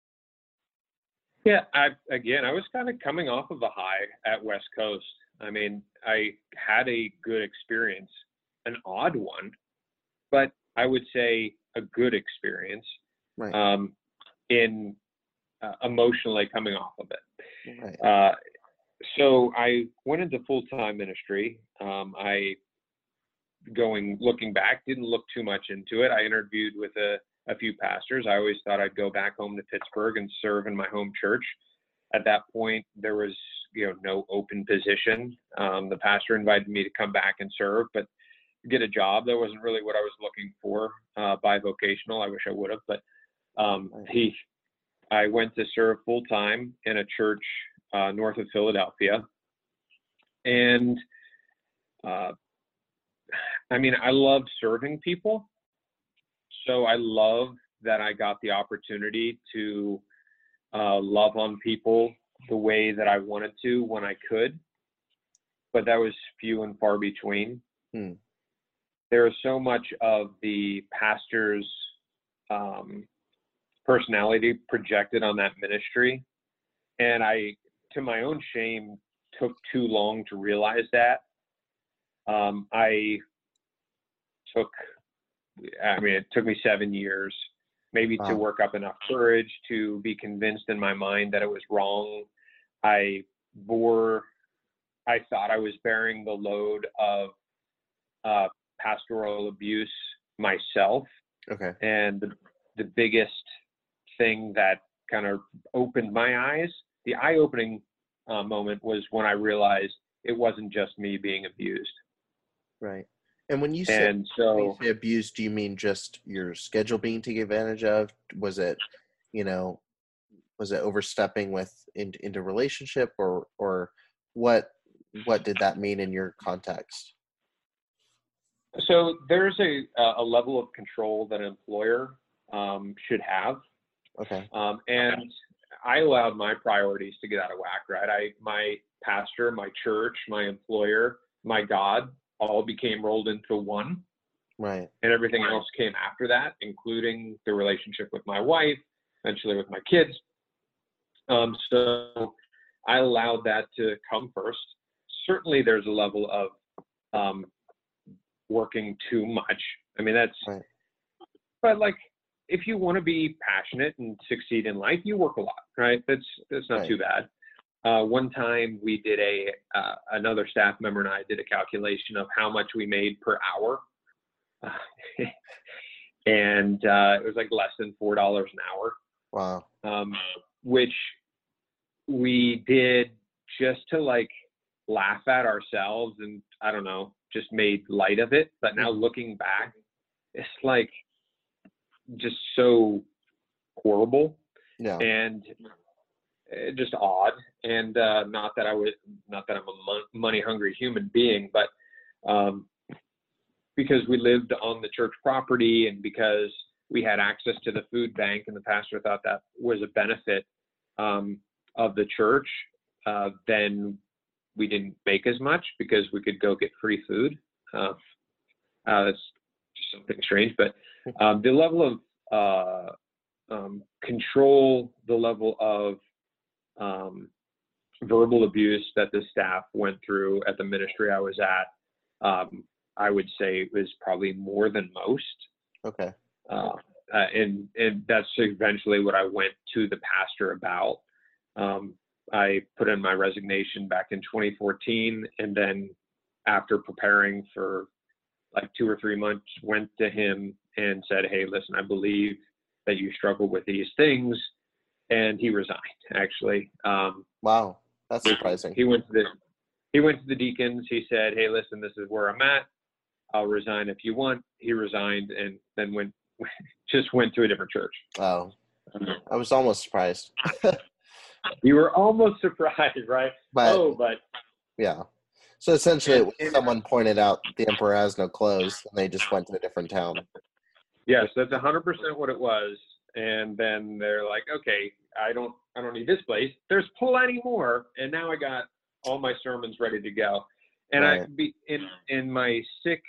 Yeah. I, again, I was kind of coming off of a high at West Coast. I mean, I had a good experience, an odd one, but I would say a good experience. Right. Um, in uh, emotionally coming off of it. Right. Uh, so I went into full-time ministry. Um, I, going, looking back, didn't look too much into it. I interviewed with a, a few pastors. I always thought I'd go back home to Pittsburgh and serve in my home church. At that point, there was, you know, no open position. Um, the pastor invited me to come back and serve, but get a job. That wasn't really what I was looking for, uh, bivocational. I wish I would have, but um, he, I went to serve full time in a church uh, north of Philadelphia. And uh, I mean, I love serving people. So I love that I got the opportunity to uh, love on people the way that I wanted to when I could. But that was few and far between. Hmm. There is so much of the pastor's um, personality projected on that ministry. And I, to my own shame, took too long to realize that. Um, I took, I mean, it took me seven years, maybe Wow. to work up enough courage to be convinced in my mind that it was wrong. I bore, I thought I was bearing the load of uh, pastoral abuse myself. Okay. And the, the biggest thing that kind of opened my eyes, the eye-opening uh, moment was when I realized it wasn't just me being abused. Right. And when you say, And when you so, say abuse, do you mean just your schedule being taken advantage of? Was it, you know, was it overstepping with in, into relationship, or or what what did that mean in your context? so there's a a level of control that an employer um, should have, Okay. um, and I allowed my priorities to get out of whack. Right, I my pastor, my church, my employer, my God, all became rolled into one, Right. and everything else came after that, including the relationship with my wife, eventually with my kids. Um, so I allowed that to come first. Certainly, there's a level of um, working too much. I mean, that's, Right. but like, if you want to be passionate and succeed in life, you work a lot, right? That's that's not Right. too bad. Uh, one time we did a uh, another staff member and I did a calculation of how much we made per hour, uh, and uh, it was like less than four dollars an hour. Wow. Um, which we did just to like laugh at ourselves, and I don't know, just made light of it. But now looking back, it's like just so horrible Yeah. and uh, just odd. And uh, not that I was, not that I'm a mon- money hungry human being, but um, because we lived on the church property and because we had access to the food bank, and the pastor thought that was a benefit um, of the church, uh, then we didn't make as much because we could go get free food. Uh, uh, that's just something strange, but um, the level of uh, um, control, the level of um, verbal abuse that the staff went through at the ministry I was at, um, I would say was probably more than most. Okay. Uh, uh, and and that's eventually what I went to the pastor about. Um, I put in my resignation back in twenty fourteen, and then after preparing for like two or three months, went to him and said, "Hey, listen, I believe that you struggle with these things," and he resigned. Actually, um, Wow. That's surprising. he went to the he went to the deacons. He said, "Hey, listen, this is where I'm at. I'll resign if you want." He resigned and then went just went to a different church. Oh, I was almost surprised. You were almost surprised, right? But oh, but yeah. So essentially, and, it was someone pointed out the emperor has no clothes, and they just went to a different town. yes, that's one hundred percent what it was. And then they're like, "Okay, I don't, I don't need this place. There's plenty more." And now I got all my sermons ready to go. And Right. I, be in in my sick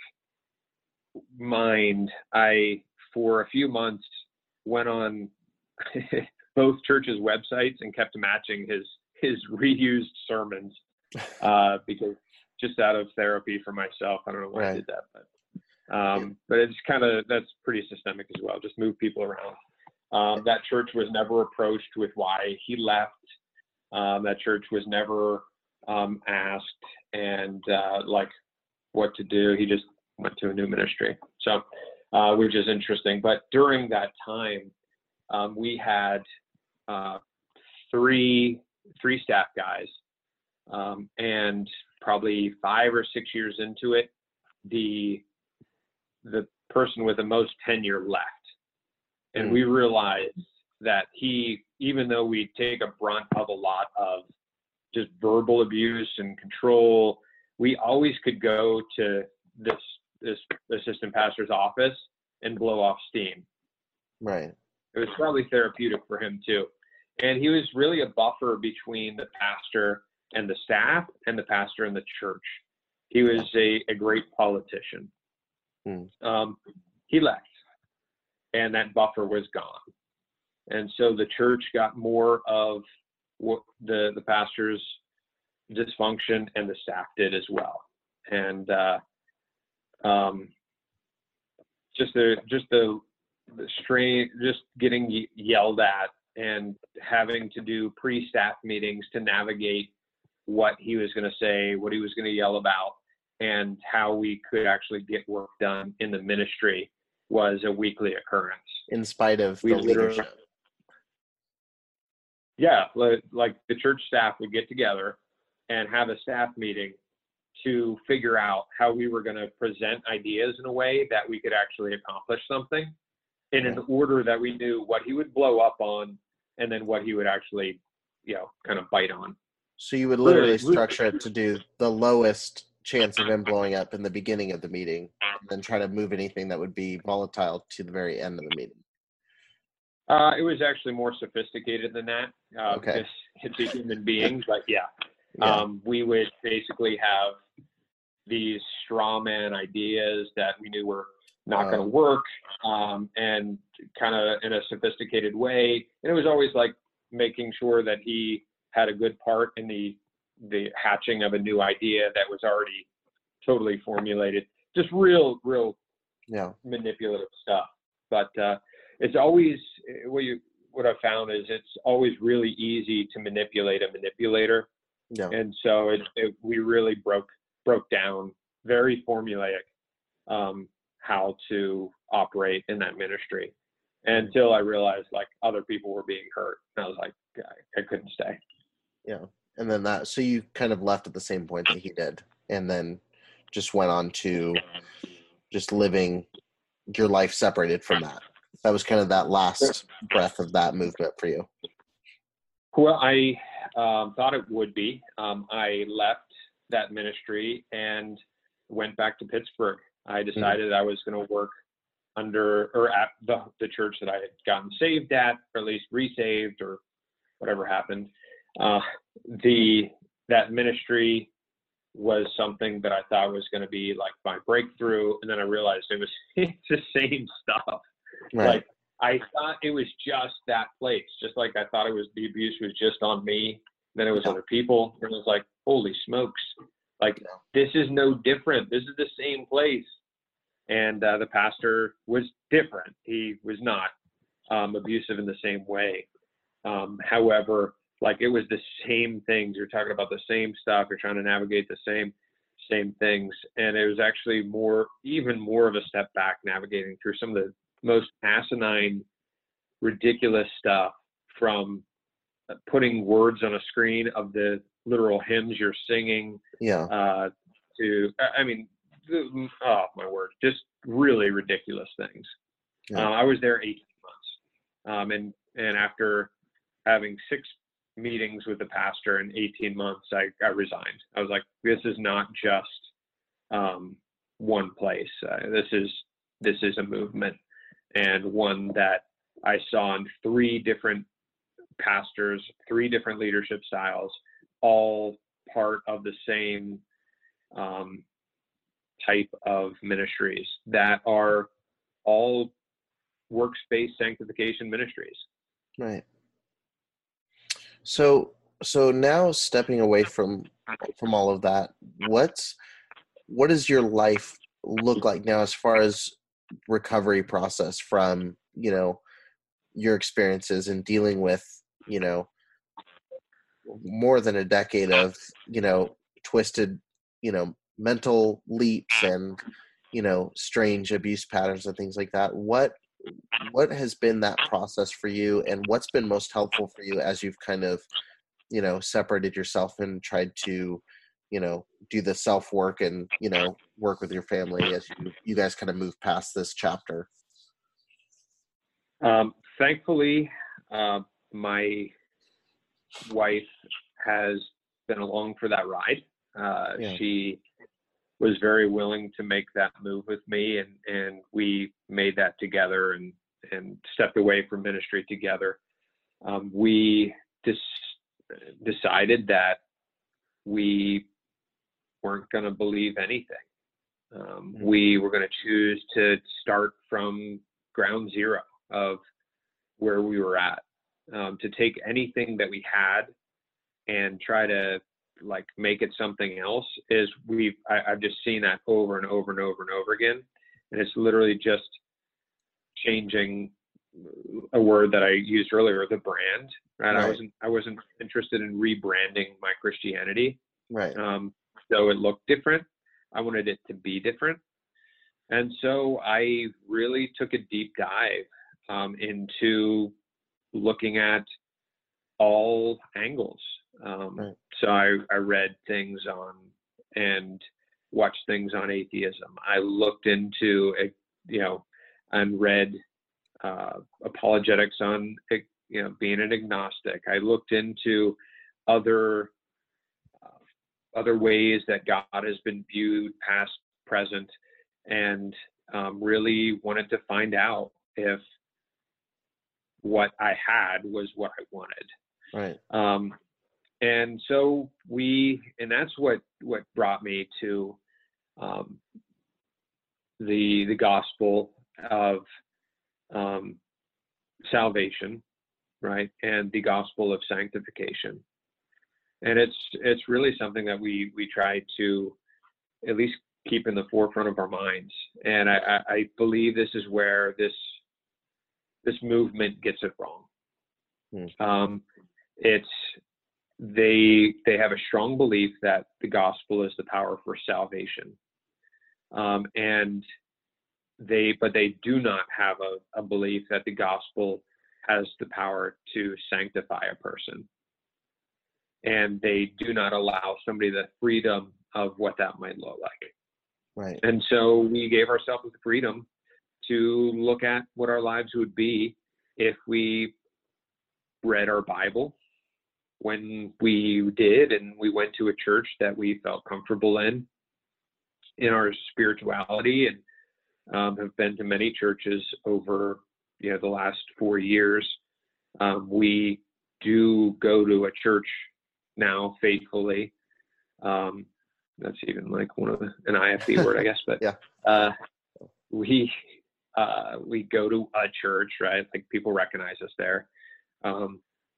mind, I for a few months went on both churches' websites and kept matching his his reused sermons uh, because just out of therapy for myself. I don't know why Right. I did that, but um, but it's kind of that's pretty systemic as well. Just move people around. Um, that church was never approached with why he left. Um, that church was never um, asked and uh, like what to do. He just went to a new ministry. So, uh, which is interesting. But during that time, um, we had uh, three three staff guys, um, and probably five or six years into it, the the person with the most tenure left. And Mm. we realized that he, even though we take a brunt of a lot of just verbal abuse and control, we always could go to this this assistant pastor's office and blow off steam. Right. It was probably therapeutic for him too. And he was really a buffer between the pastor and the staff and the pastor and the church. He was a, a great politician. Mm. Um, he left, and that buffer was gone. And so the church got more of what the, the pastor's dysfunction, and the staff did as well. And uh, um, just the just the, the strain, just getting yelled at and having to do pre-staff meetings to navigate what he was going to say, what he was going to yell about, and how we could actually get work done in the ministry was a weekly occurrence. In spite of We the leadership. Yeah, like, like the church staff would get together and have a staff meeting to figure out how we were going to present ideas in a way that we could actually accomplish something in an order that we knew what he would blow up on and then what he would actually, you know, kind of bite on. So you would literally Really, structure it to do the lowest chance of him blowing up in the beginning of the meeting, and then try to move anything that would be volatile to the very end of the meeting. Uh, it was actually more sophisticated than that, uh, Okay. because it's a human being, but yeah. Yeah. Um, we would basically have these straw man ideas that we knew were not Uh, going to work, um, and kind of in a sophisticated way. And it was always like making sure that he had a good part in the the hatching of a new idea that was already totally formulated. Just real, real yeah. manipulative stuff. But uh, it's always what you what I found is it's always really easy to manipulate a manipulator. Yeah. And so it, it, we really broke broke down very formulaic um, how to operate in that ministry, until I realized like other people were being hurt. And I was like, I, I couldn't stay. Yeah. And then that, so you kind of left at the same point that he did, and then just went on to just living your life separated from that. That was kind of that last breath of that movement for you. Well, I um, thought it would be. Um, I left that ministry and went back to Pittsburgh. I decided mm-hmm. I was going to work under or at the, the church that I had gotten saved at, or at least resaved, or whatever happened. Uh, the that ministry was something that I thought was going to be like my breakthrough, and then I realized it was it's the same stuff. Right. Like I thought it was just that place, just like I thought it was the abuse was just on me. Then it was yeah. other people, and it was like, holy smokes! Like yeah. this is no different. This is the same place. And uh, the pastor was different. He was not um, abusive in the same way. Um, however, like it was the same things. You're talking about the same stuff. You're trying to navigate the same same things. And it was actually more, even more of a step back, navigating through some of the most asinine, ridiculous stuff, from putting words on a screen of the literal hymns you're singing. Yeah. Uh, to, I mean, oh my word, just really ridiculous things. Yeah. Uh, I was there eighteen months. Um, and, and after having six meetings with the pastor in eighteen months, I, I resigned. I was like, this is not just um, one place. Uh, this is, this is a movement, and one that I saw in three different pastors, three different leadership styles, all part of the same um, type of ministries that are all workspace sanctification ministries. Right. So, so now stepping away from, from all of that, what's, what does your life look like now as far as recovery process from, you know, your experiences in dealing with, you know, more than a decade of, you know, twisted, you know, mental leaps and, you know, strange abuse patterns and things like that. What, what has been that process for you, and what's been most helpful for you as you've kind of, you know, separated yourself and tried to, you know, do the self work and, you know, work with your family as you, you guys kind of move past this chapter? Um, thankfully, uh, my wife has been along for that ride. Uh, yeah. She was very willing to make that move with me, and, and we made that together, and, and stepped away from ministry together. Um, we just decided that we weren't going to believe anything. Um, mm-hmm. We were going to choose to start from ground zero of where we were at, um, to take anything that we had and try to like make it something else. Is we've I, I've just seen that over and over and over and over again, and it's literally just changing a word that I used earlier, the brand. Right? Right. I wasn't I wasn't interested in rebranding my Christianity. Right. Um, so it looked different. I wanted it to be different, and so I really took a deep dive um, into looking at all angles. Um, right. So I, I read things on and watched things on atheism. I looked into, you know, and read uh, apologetics on, you know, being an agnostic. I looked into other uh, other ways that God has been viewed, past, present, and um, really wanted to find out if what I had was what I wanted. Right. Um, and so we, and that's what, what brought me to um, the, the gospel of um, salvation, right? And the gospel of sanctification. And it's, it's really something that we, we try to at least keep in the forefront of our minds. And I, I believe this is where this, this movement gets it wrong. Hmm. Um, it's, they, they have a strong belief that the gospel is the power for salvation. Um, and they, but they do not have a, a belief that the gospel has the power to sanctify a person. And they do not allow somebody the freedom of what that might look like. Right. And so we gave ourselves the freedom to look at what our lives would be if we read our Bible when we did, and we went to a church that we felt comfortable in, in our spirituality, and um, have been to many churches over, you know, the last four years. Um, we do go to a church now faithfully. Um, that's even like one of the, an I F B word, I guess, but yeah. uh, we, uh, we go to a church, right? Like people recognize us there. Um,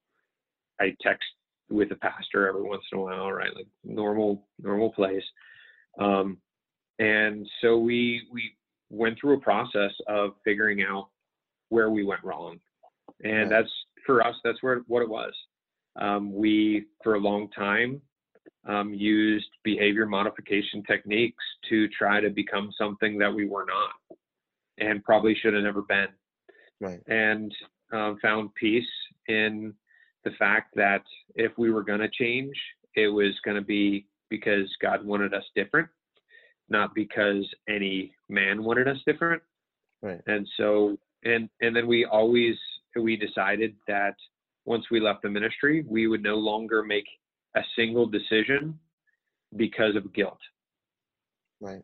I text with the pastor every once in a while, right? Like normal, normal place. Um, and so we, we went through a process of figuring out where we went wrong. And Right. that's, for us, that's where, what it was. Um, we, for a long time, um, used behavior modification techniques to try to become something that we were not, and probably should have never been. Right. And um, found peace in the fact that if we were going to change, it was going to be because God wanted us different, not because any man wanted us different. Right. And so, and, and then we always, we decided that once we left the ministry, we would no longer make a single decision because of guilt. Right.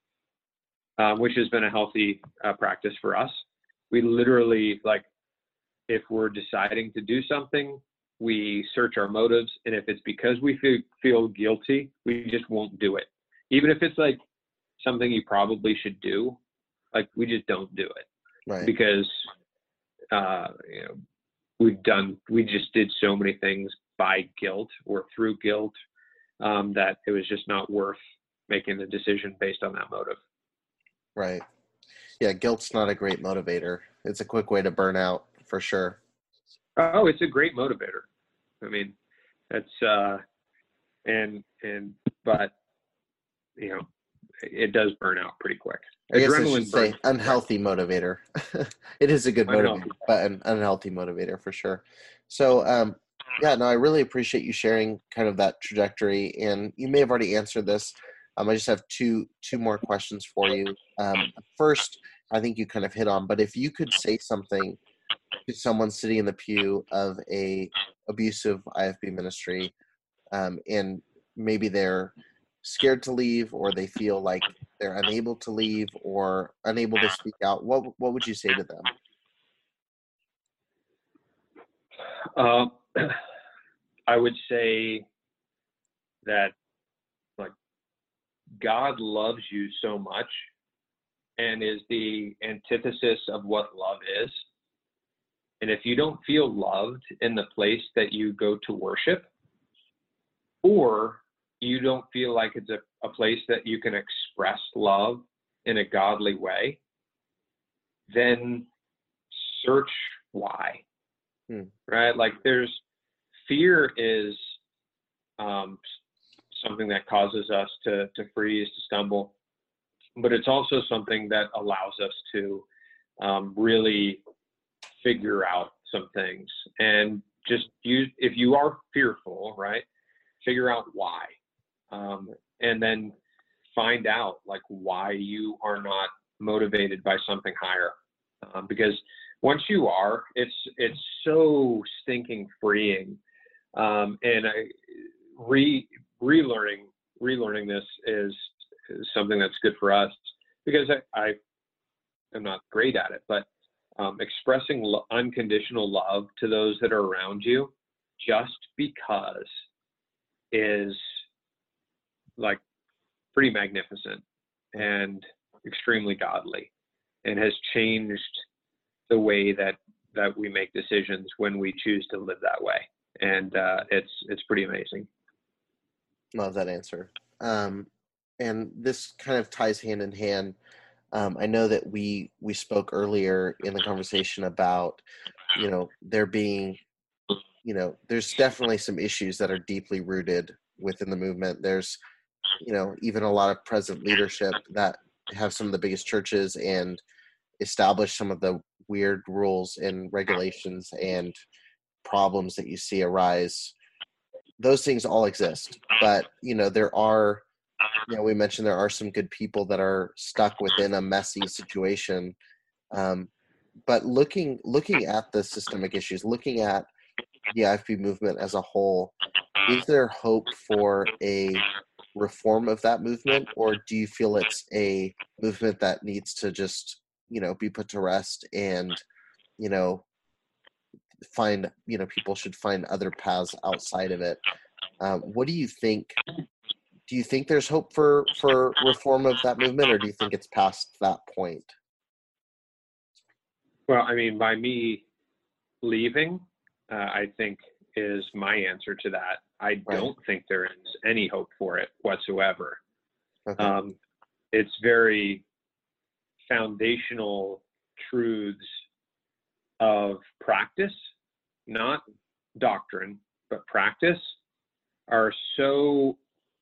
Um, which has been a healthy uh, practice for us. We literally, like, if we're deciding to do something, we search our motives. And if it's because we feel, feel guilty, we just won't do it. Even if it's like something you probably should do, like we just don't do it. Right. Because, uh, you know, we've done, we just did so many things by guilt or through guilt um, that it was just not worth making the decision based on that motive. Right. Yeah, guilt's not a great motivator. It's a quick way to burn out, for sure. Oh, it's a great motivator. I mean, that's, uh, and, and, but, you know, it does burn out pretty quick. I guess I Adrenaline should say burns unhealthy motivator. It is a good Unhealthy. motivator, but an unhealthy motivator for sure. So, um, yeah, no, I really appreciate you sharing kind of that trajectory, and you may have already answered this. Um, I just have two two more questions for you. Um, first, I think you kind of hit on, but if you could say something to someone sitting in the pew of a abusive I F B ministry, um, and maybe they're scared to leave, or they feel like they're unable to leave or unable to speak out, what what would you say to them? Uh, I would say that, like, God loves you so much and is the antithesis of what love is. And if you don't feel loved in the place that you go to worship, or you don't feel like it's a, a place that you can express love in a godly way, then search why. Hmm. Right? Like, there's fear is um, something that causes us to, to freeze, to stumble, but it's also something that allows us to um, really figure out some things. And just use, if you are fearful, right, figure out why. Um, and then find out like why you are not motivated by something higher. Um, because once you are, it's, it's so stinking freeing. Um, and I re relearning, relearning this is, is something that's good for us, because I, I am not great at it, but um, expressing lo- unconditional love to those that are around you just because is like pretty magnificent and extremely godly, and has changed the way that, that we make decisions when we choose to live that way. And uh, it's, it's pretty amazing. Love that answer. Um, and this kind of ties hand in hand. Um, I know that we we spoke earlier in the conversation about, you know, there being, you know, there's definitely some issues that are deeply rooted within the movement. There's, you know, even a lot of present leadership that have some of the biggest churches and establish some of the weird rules and regulations and problems that you see arise. Those things all exist, but you know, there are, you know, we mentioned there are some good people that are stuck within a messy situation. Um, but looking looking at the systemic issues, looking at the I F B movement as a whole, is there hope for a reform of that movement, or do you feel it's a movement that needs to just, you know, be put to rest, and, you know, find, you know, people should find other paths outside of it? Um, what do you think? Do you think there's hope for, for reform of that movement, or do you think it's past that point? Well, I mean, by me leaving, uh, I think is my answer to that. I Right. don't think there is any hope for it whatsoever. Okay. Um, it's very foundational truths of practice, not doctrine, but practice, are so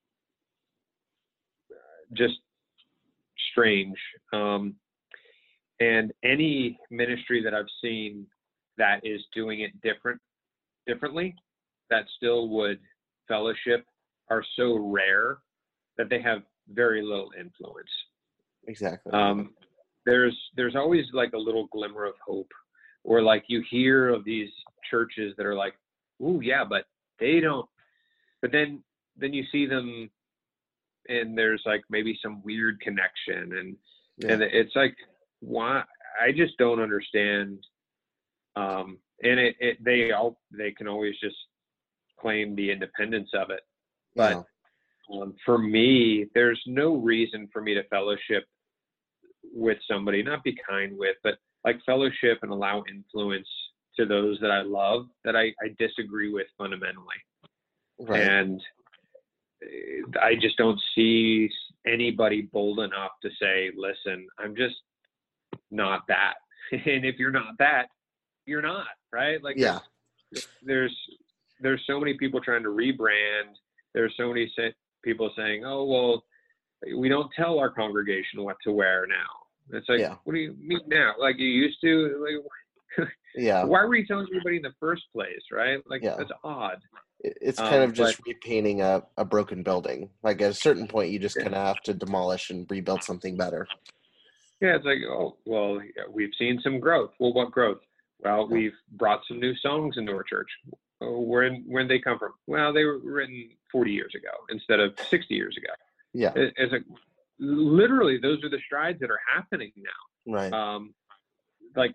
just strange. Um, and any ministry that I've seen that is doing it different, differently, that still would fellowship, are so rare that they have very little influence. Exactly. Um, there's there's always like a little glimmer of hope, or like you hear of these churches that are like, "Ooh, yeah, but they don't." But then then you see them, and there's like maybe some weird connection, and Yeah. and it's like, why? I just don't understand. Um, and it, it they all they can always just claim the independence of it, but Yeah. um, for me, there's no reason for me to fellowship with somebody, not be kind with, but like fellowship and allow influence to those that I love that I, I disagree with fundamentally. Right. And I just don't see anybody bold enough to say, listen, I'm just not that. And if you're not that, you're not, right? Like, Yeah. there's, there's, there's so many people trying to rebrand. There's so many people saying, oh, well, we don't tell our congregation what to wear now. It's like, Yeah. what do you mean now? Like you used to? Like, Yeah. why were you telling everybody in the first place, right? Like, Yeah. that's odd. It's kind Um, of just but, repainting a, a broken building. Like at a certain point, you just yeah. kind of have to demolish and rebuild something better. Yeah, it's like, oh, well, we've seen some growth. Well, what growth? Well, we've brought some new songs into our church. Oh, where where they come from? Well, they were written forty years ago instead of sixty years ago. Yeah. It, it's like, literally, those are the strides that are happening now. Right. Um, like,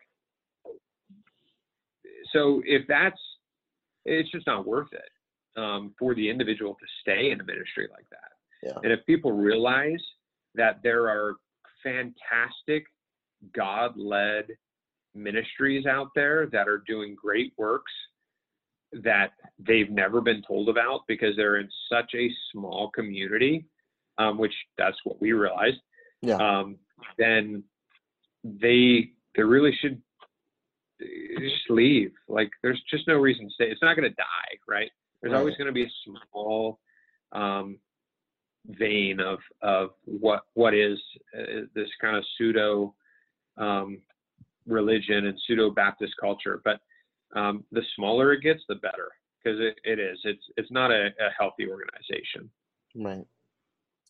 so if that's, it's just not worth it um, for the individual to stay in a ministry like that. Yeah. And if people realize that there are fantastic God-led ministries out there that are doing great works that they've never been told about because they're in such a small community, um, which that's what we realized, Yeah. um, then they they really should just leave. Like, there's just no reason to stay. It's not going to die, right? There's Right. always going to be a small um, vein of of what what is uh, this kind of pseudo um, religion and pseudo Baptist culture, but um, the smaller it gets, the better, because it, it is. It's it's not a, a healthy organization. Right.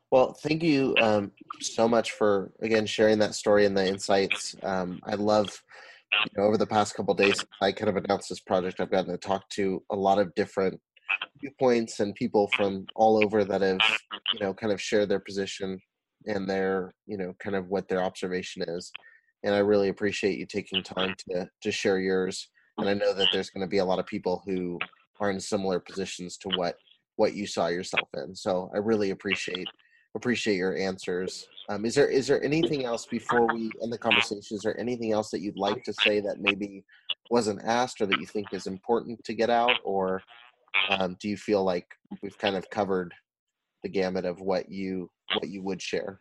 Well, thank you um, so much for again sharing that story and the insights. Um, I love, you know, over the past couple of days, I kind of announced this project. I've gotten to talk to a lot of different viewpoints and people from all over that have, you know, kind of shared their position and their, you know, kind of what their observation is. And I really appreciate you taking time to to share yours. And I know that there's going to be a lot of people who are in similar positions to what what you saw yourself in. So I really appreciate appreciate your answers. Um, is there is there anything else before we end the conversation? Is there anything else that you'd like to say that maybe wasn't asked or that you think is important to get out, or um, do you feel like we've kind of covered the gamut of what you what you would share?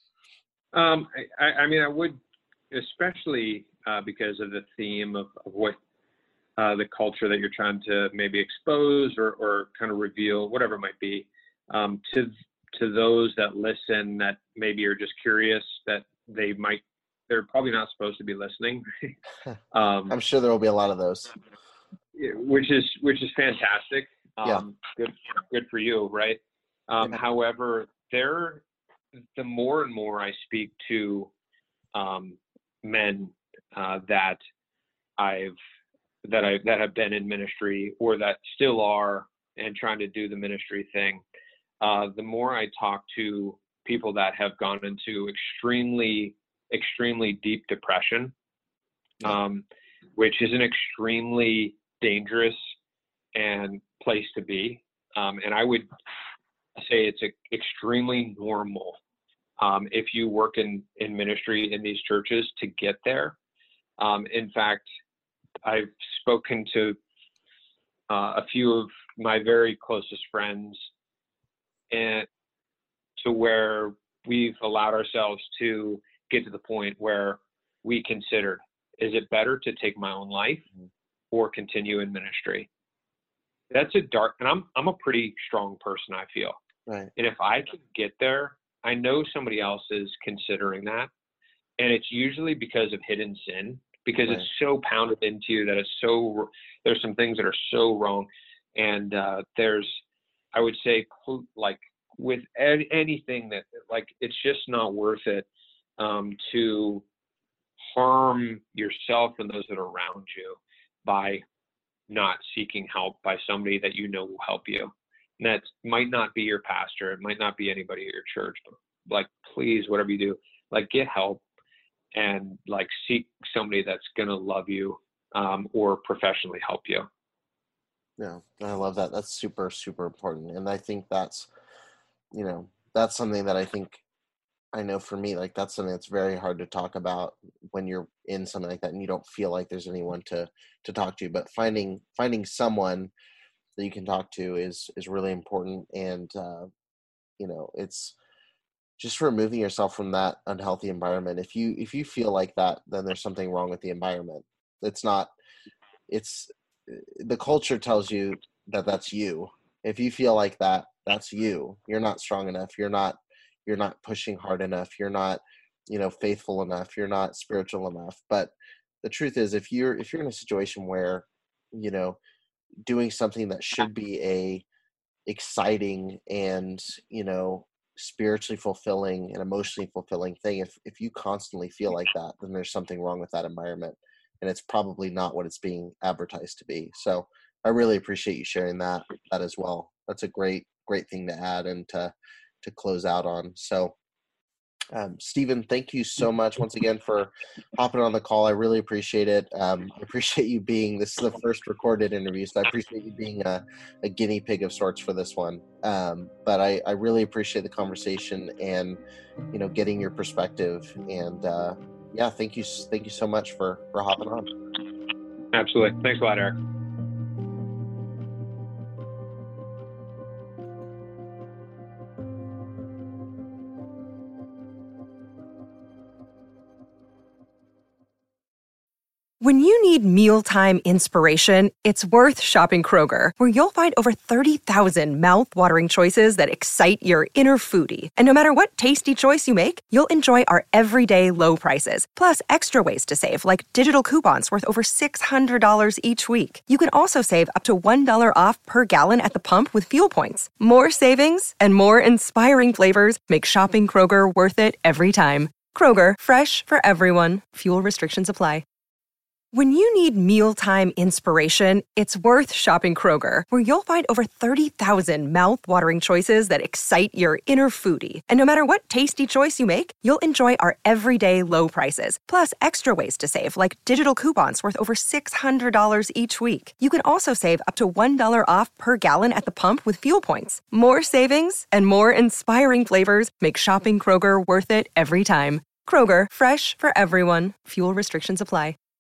Um, I, I mean, I would, especially uh, because of the theme of, of what uh, the culture that you're trying to maybe expose or, or kind of reveal, whatever it might be, um, to to those that listen that maybe are just curious that they might, they're probably not supposed to be listening, um, I'm sure there will be a lot of those. which is which is fantastic. Yeah. Um, good good for you, right? Um, Yeah. however, there, the more and more I speak to um, men uh, that I've that I that have been in ministry or that still are and trying to do the ministry thing, uh, the more I talk to people that have gone into extremely extremely deep depression, Yeah. um, which is an extremely dangerous and place to be, um, and I would say it's a, extremely normal um, if you work in in ministry in these churches to get there. Um, in fact, I've spoken to uh, a few of my very closest friends, and to where we've allowed ourselves to get to the point where we considered, is it better to take my own life or continue in ministry? That's a dark, and I'm I'm a pretty strong person, I feel. Right. And if I can get there, I know somebody else is considering that. And it's usually because of hidden sin, because Right. it's so pounded into you that it's so, there's some things that are so wrong. And uh, there's, I would say, like with ed- anything that, like, it's just not worth it um, to harm yourself and those that are around you by not seeking help by somebody that you know will help you. And that might not be your pastor. It might not be anybody at your church, but like, please, whatever you do, like, get help and like seek somebody that's going to love you um, or professionally help you. Yeah, I love that. That's super, super important. And I think that's, you know, that's something that I think I know for me, like that's something that's very hard to talk about when you're in something like that and you don't feel like there's anyone to to talk to. But finding finding someone that you can talk to is is really important. And uh, you know, it's just removing yourself from that unhealthy environment. If you if you feel like that, then there's something wrong with the environment. It's not. It's the culture tells you that that's you. If you feel like that, that's you. You're not strong enough. You're not you're not pushing hard enough. You're not, you know, faithful enough. You're not spiritual enough. But the truth is, if you're if you're in a situation where, you know, doing something that should be a exciting and, you know, spiritually fulfilling and emotionally fulfilling thing, if if you constantly feel like that, then there's something wrong with that environment, and it's probably not what it's being advertised to be. So I really appreciate you sharing that that as well. That's a great great thing to add and to to close out on. So um, Stephen, thank you so much once again for hopping on the call. I really appreciate it. Um, I appreciate you being, this is the first recorded interview, so I appreciate you being a, a guinea pig of sorts for this one. Um, but I, I really appreciate the conversation and, you know, getting your perspective. And uh, yeah, thank you. Thank you so much for, for hopping on. Absolutely. Thanks a lot, Eric. When you need mealtime inspiration, it's worth shopping Kroger, where you'll find over thirty thousand mouth-watering choices that excite your inner foodie. And no matter what tasty choice you make, you'll enjoy our everyday low prices, plus extra ways to save, like digital coupons worth over six hundred dollars each week. You can also save up to one dollar off per gallon at the pump with fuel points. More savings and more inspiring flavors make shopping Kroger worth it every time. Kroger, fresh for everyone. Fuel restrictions apply. When you need mealtime inspiration, it's worth shopping Kroger, where you'll find over thirty thousand mouth-watering choices that excite your inner foodie. And no matter what tasty choice you make, you'll enjoy our everyday low prices, plus extra ways to save, like digital coupons worth over six hundred dollars each week. You can also save up to one dollar off per gallon at the pump with fuel points. More savings and more inspiring flavors make shopping Kroger worth it every time. Kroger, fresh for everyone. Fuel restrictions apply.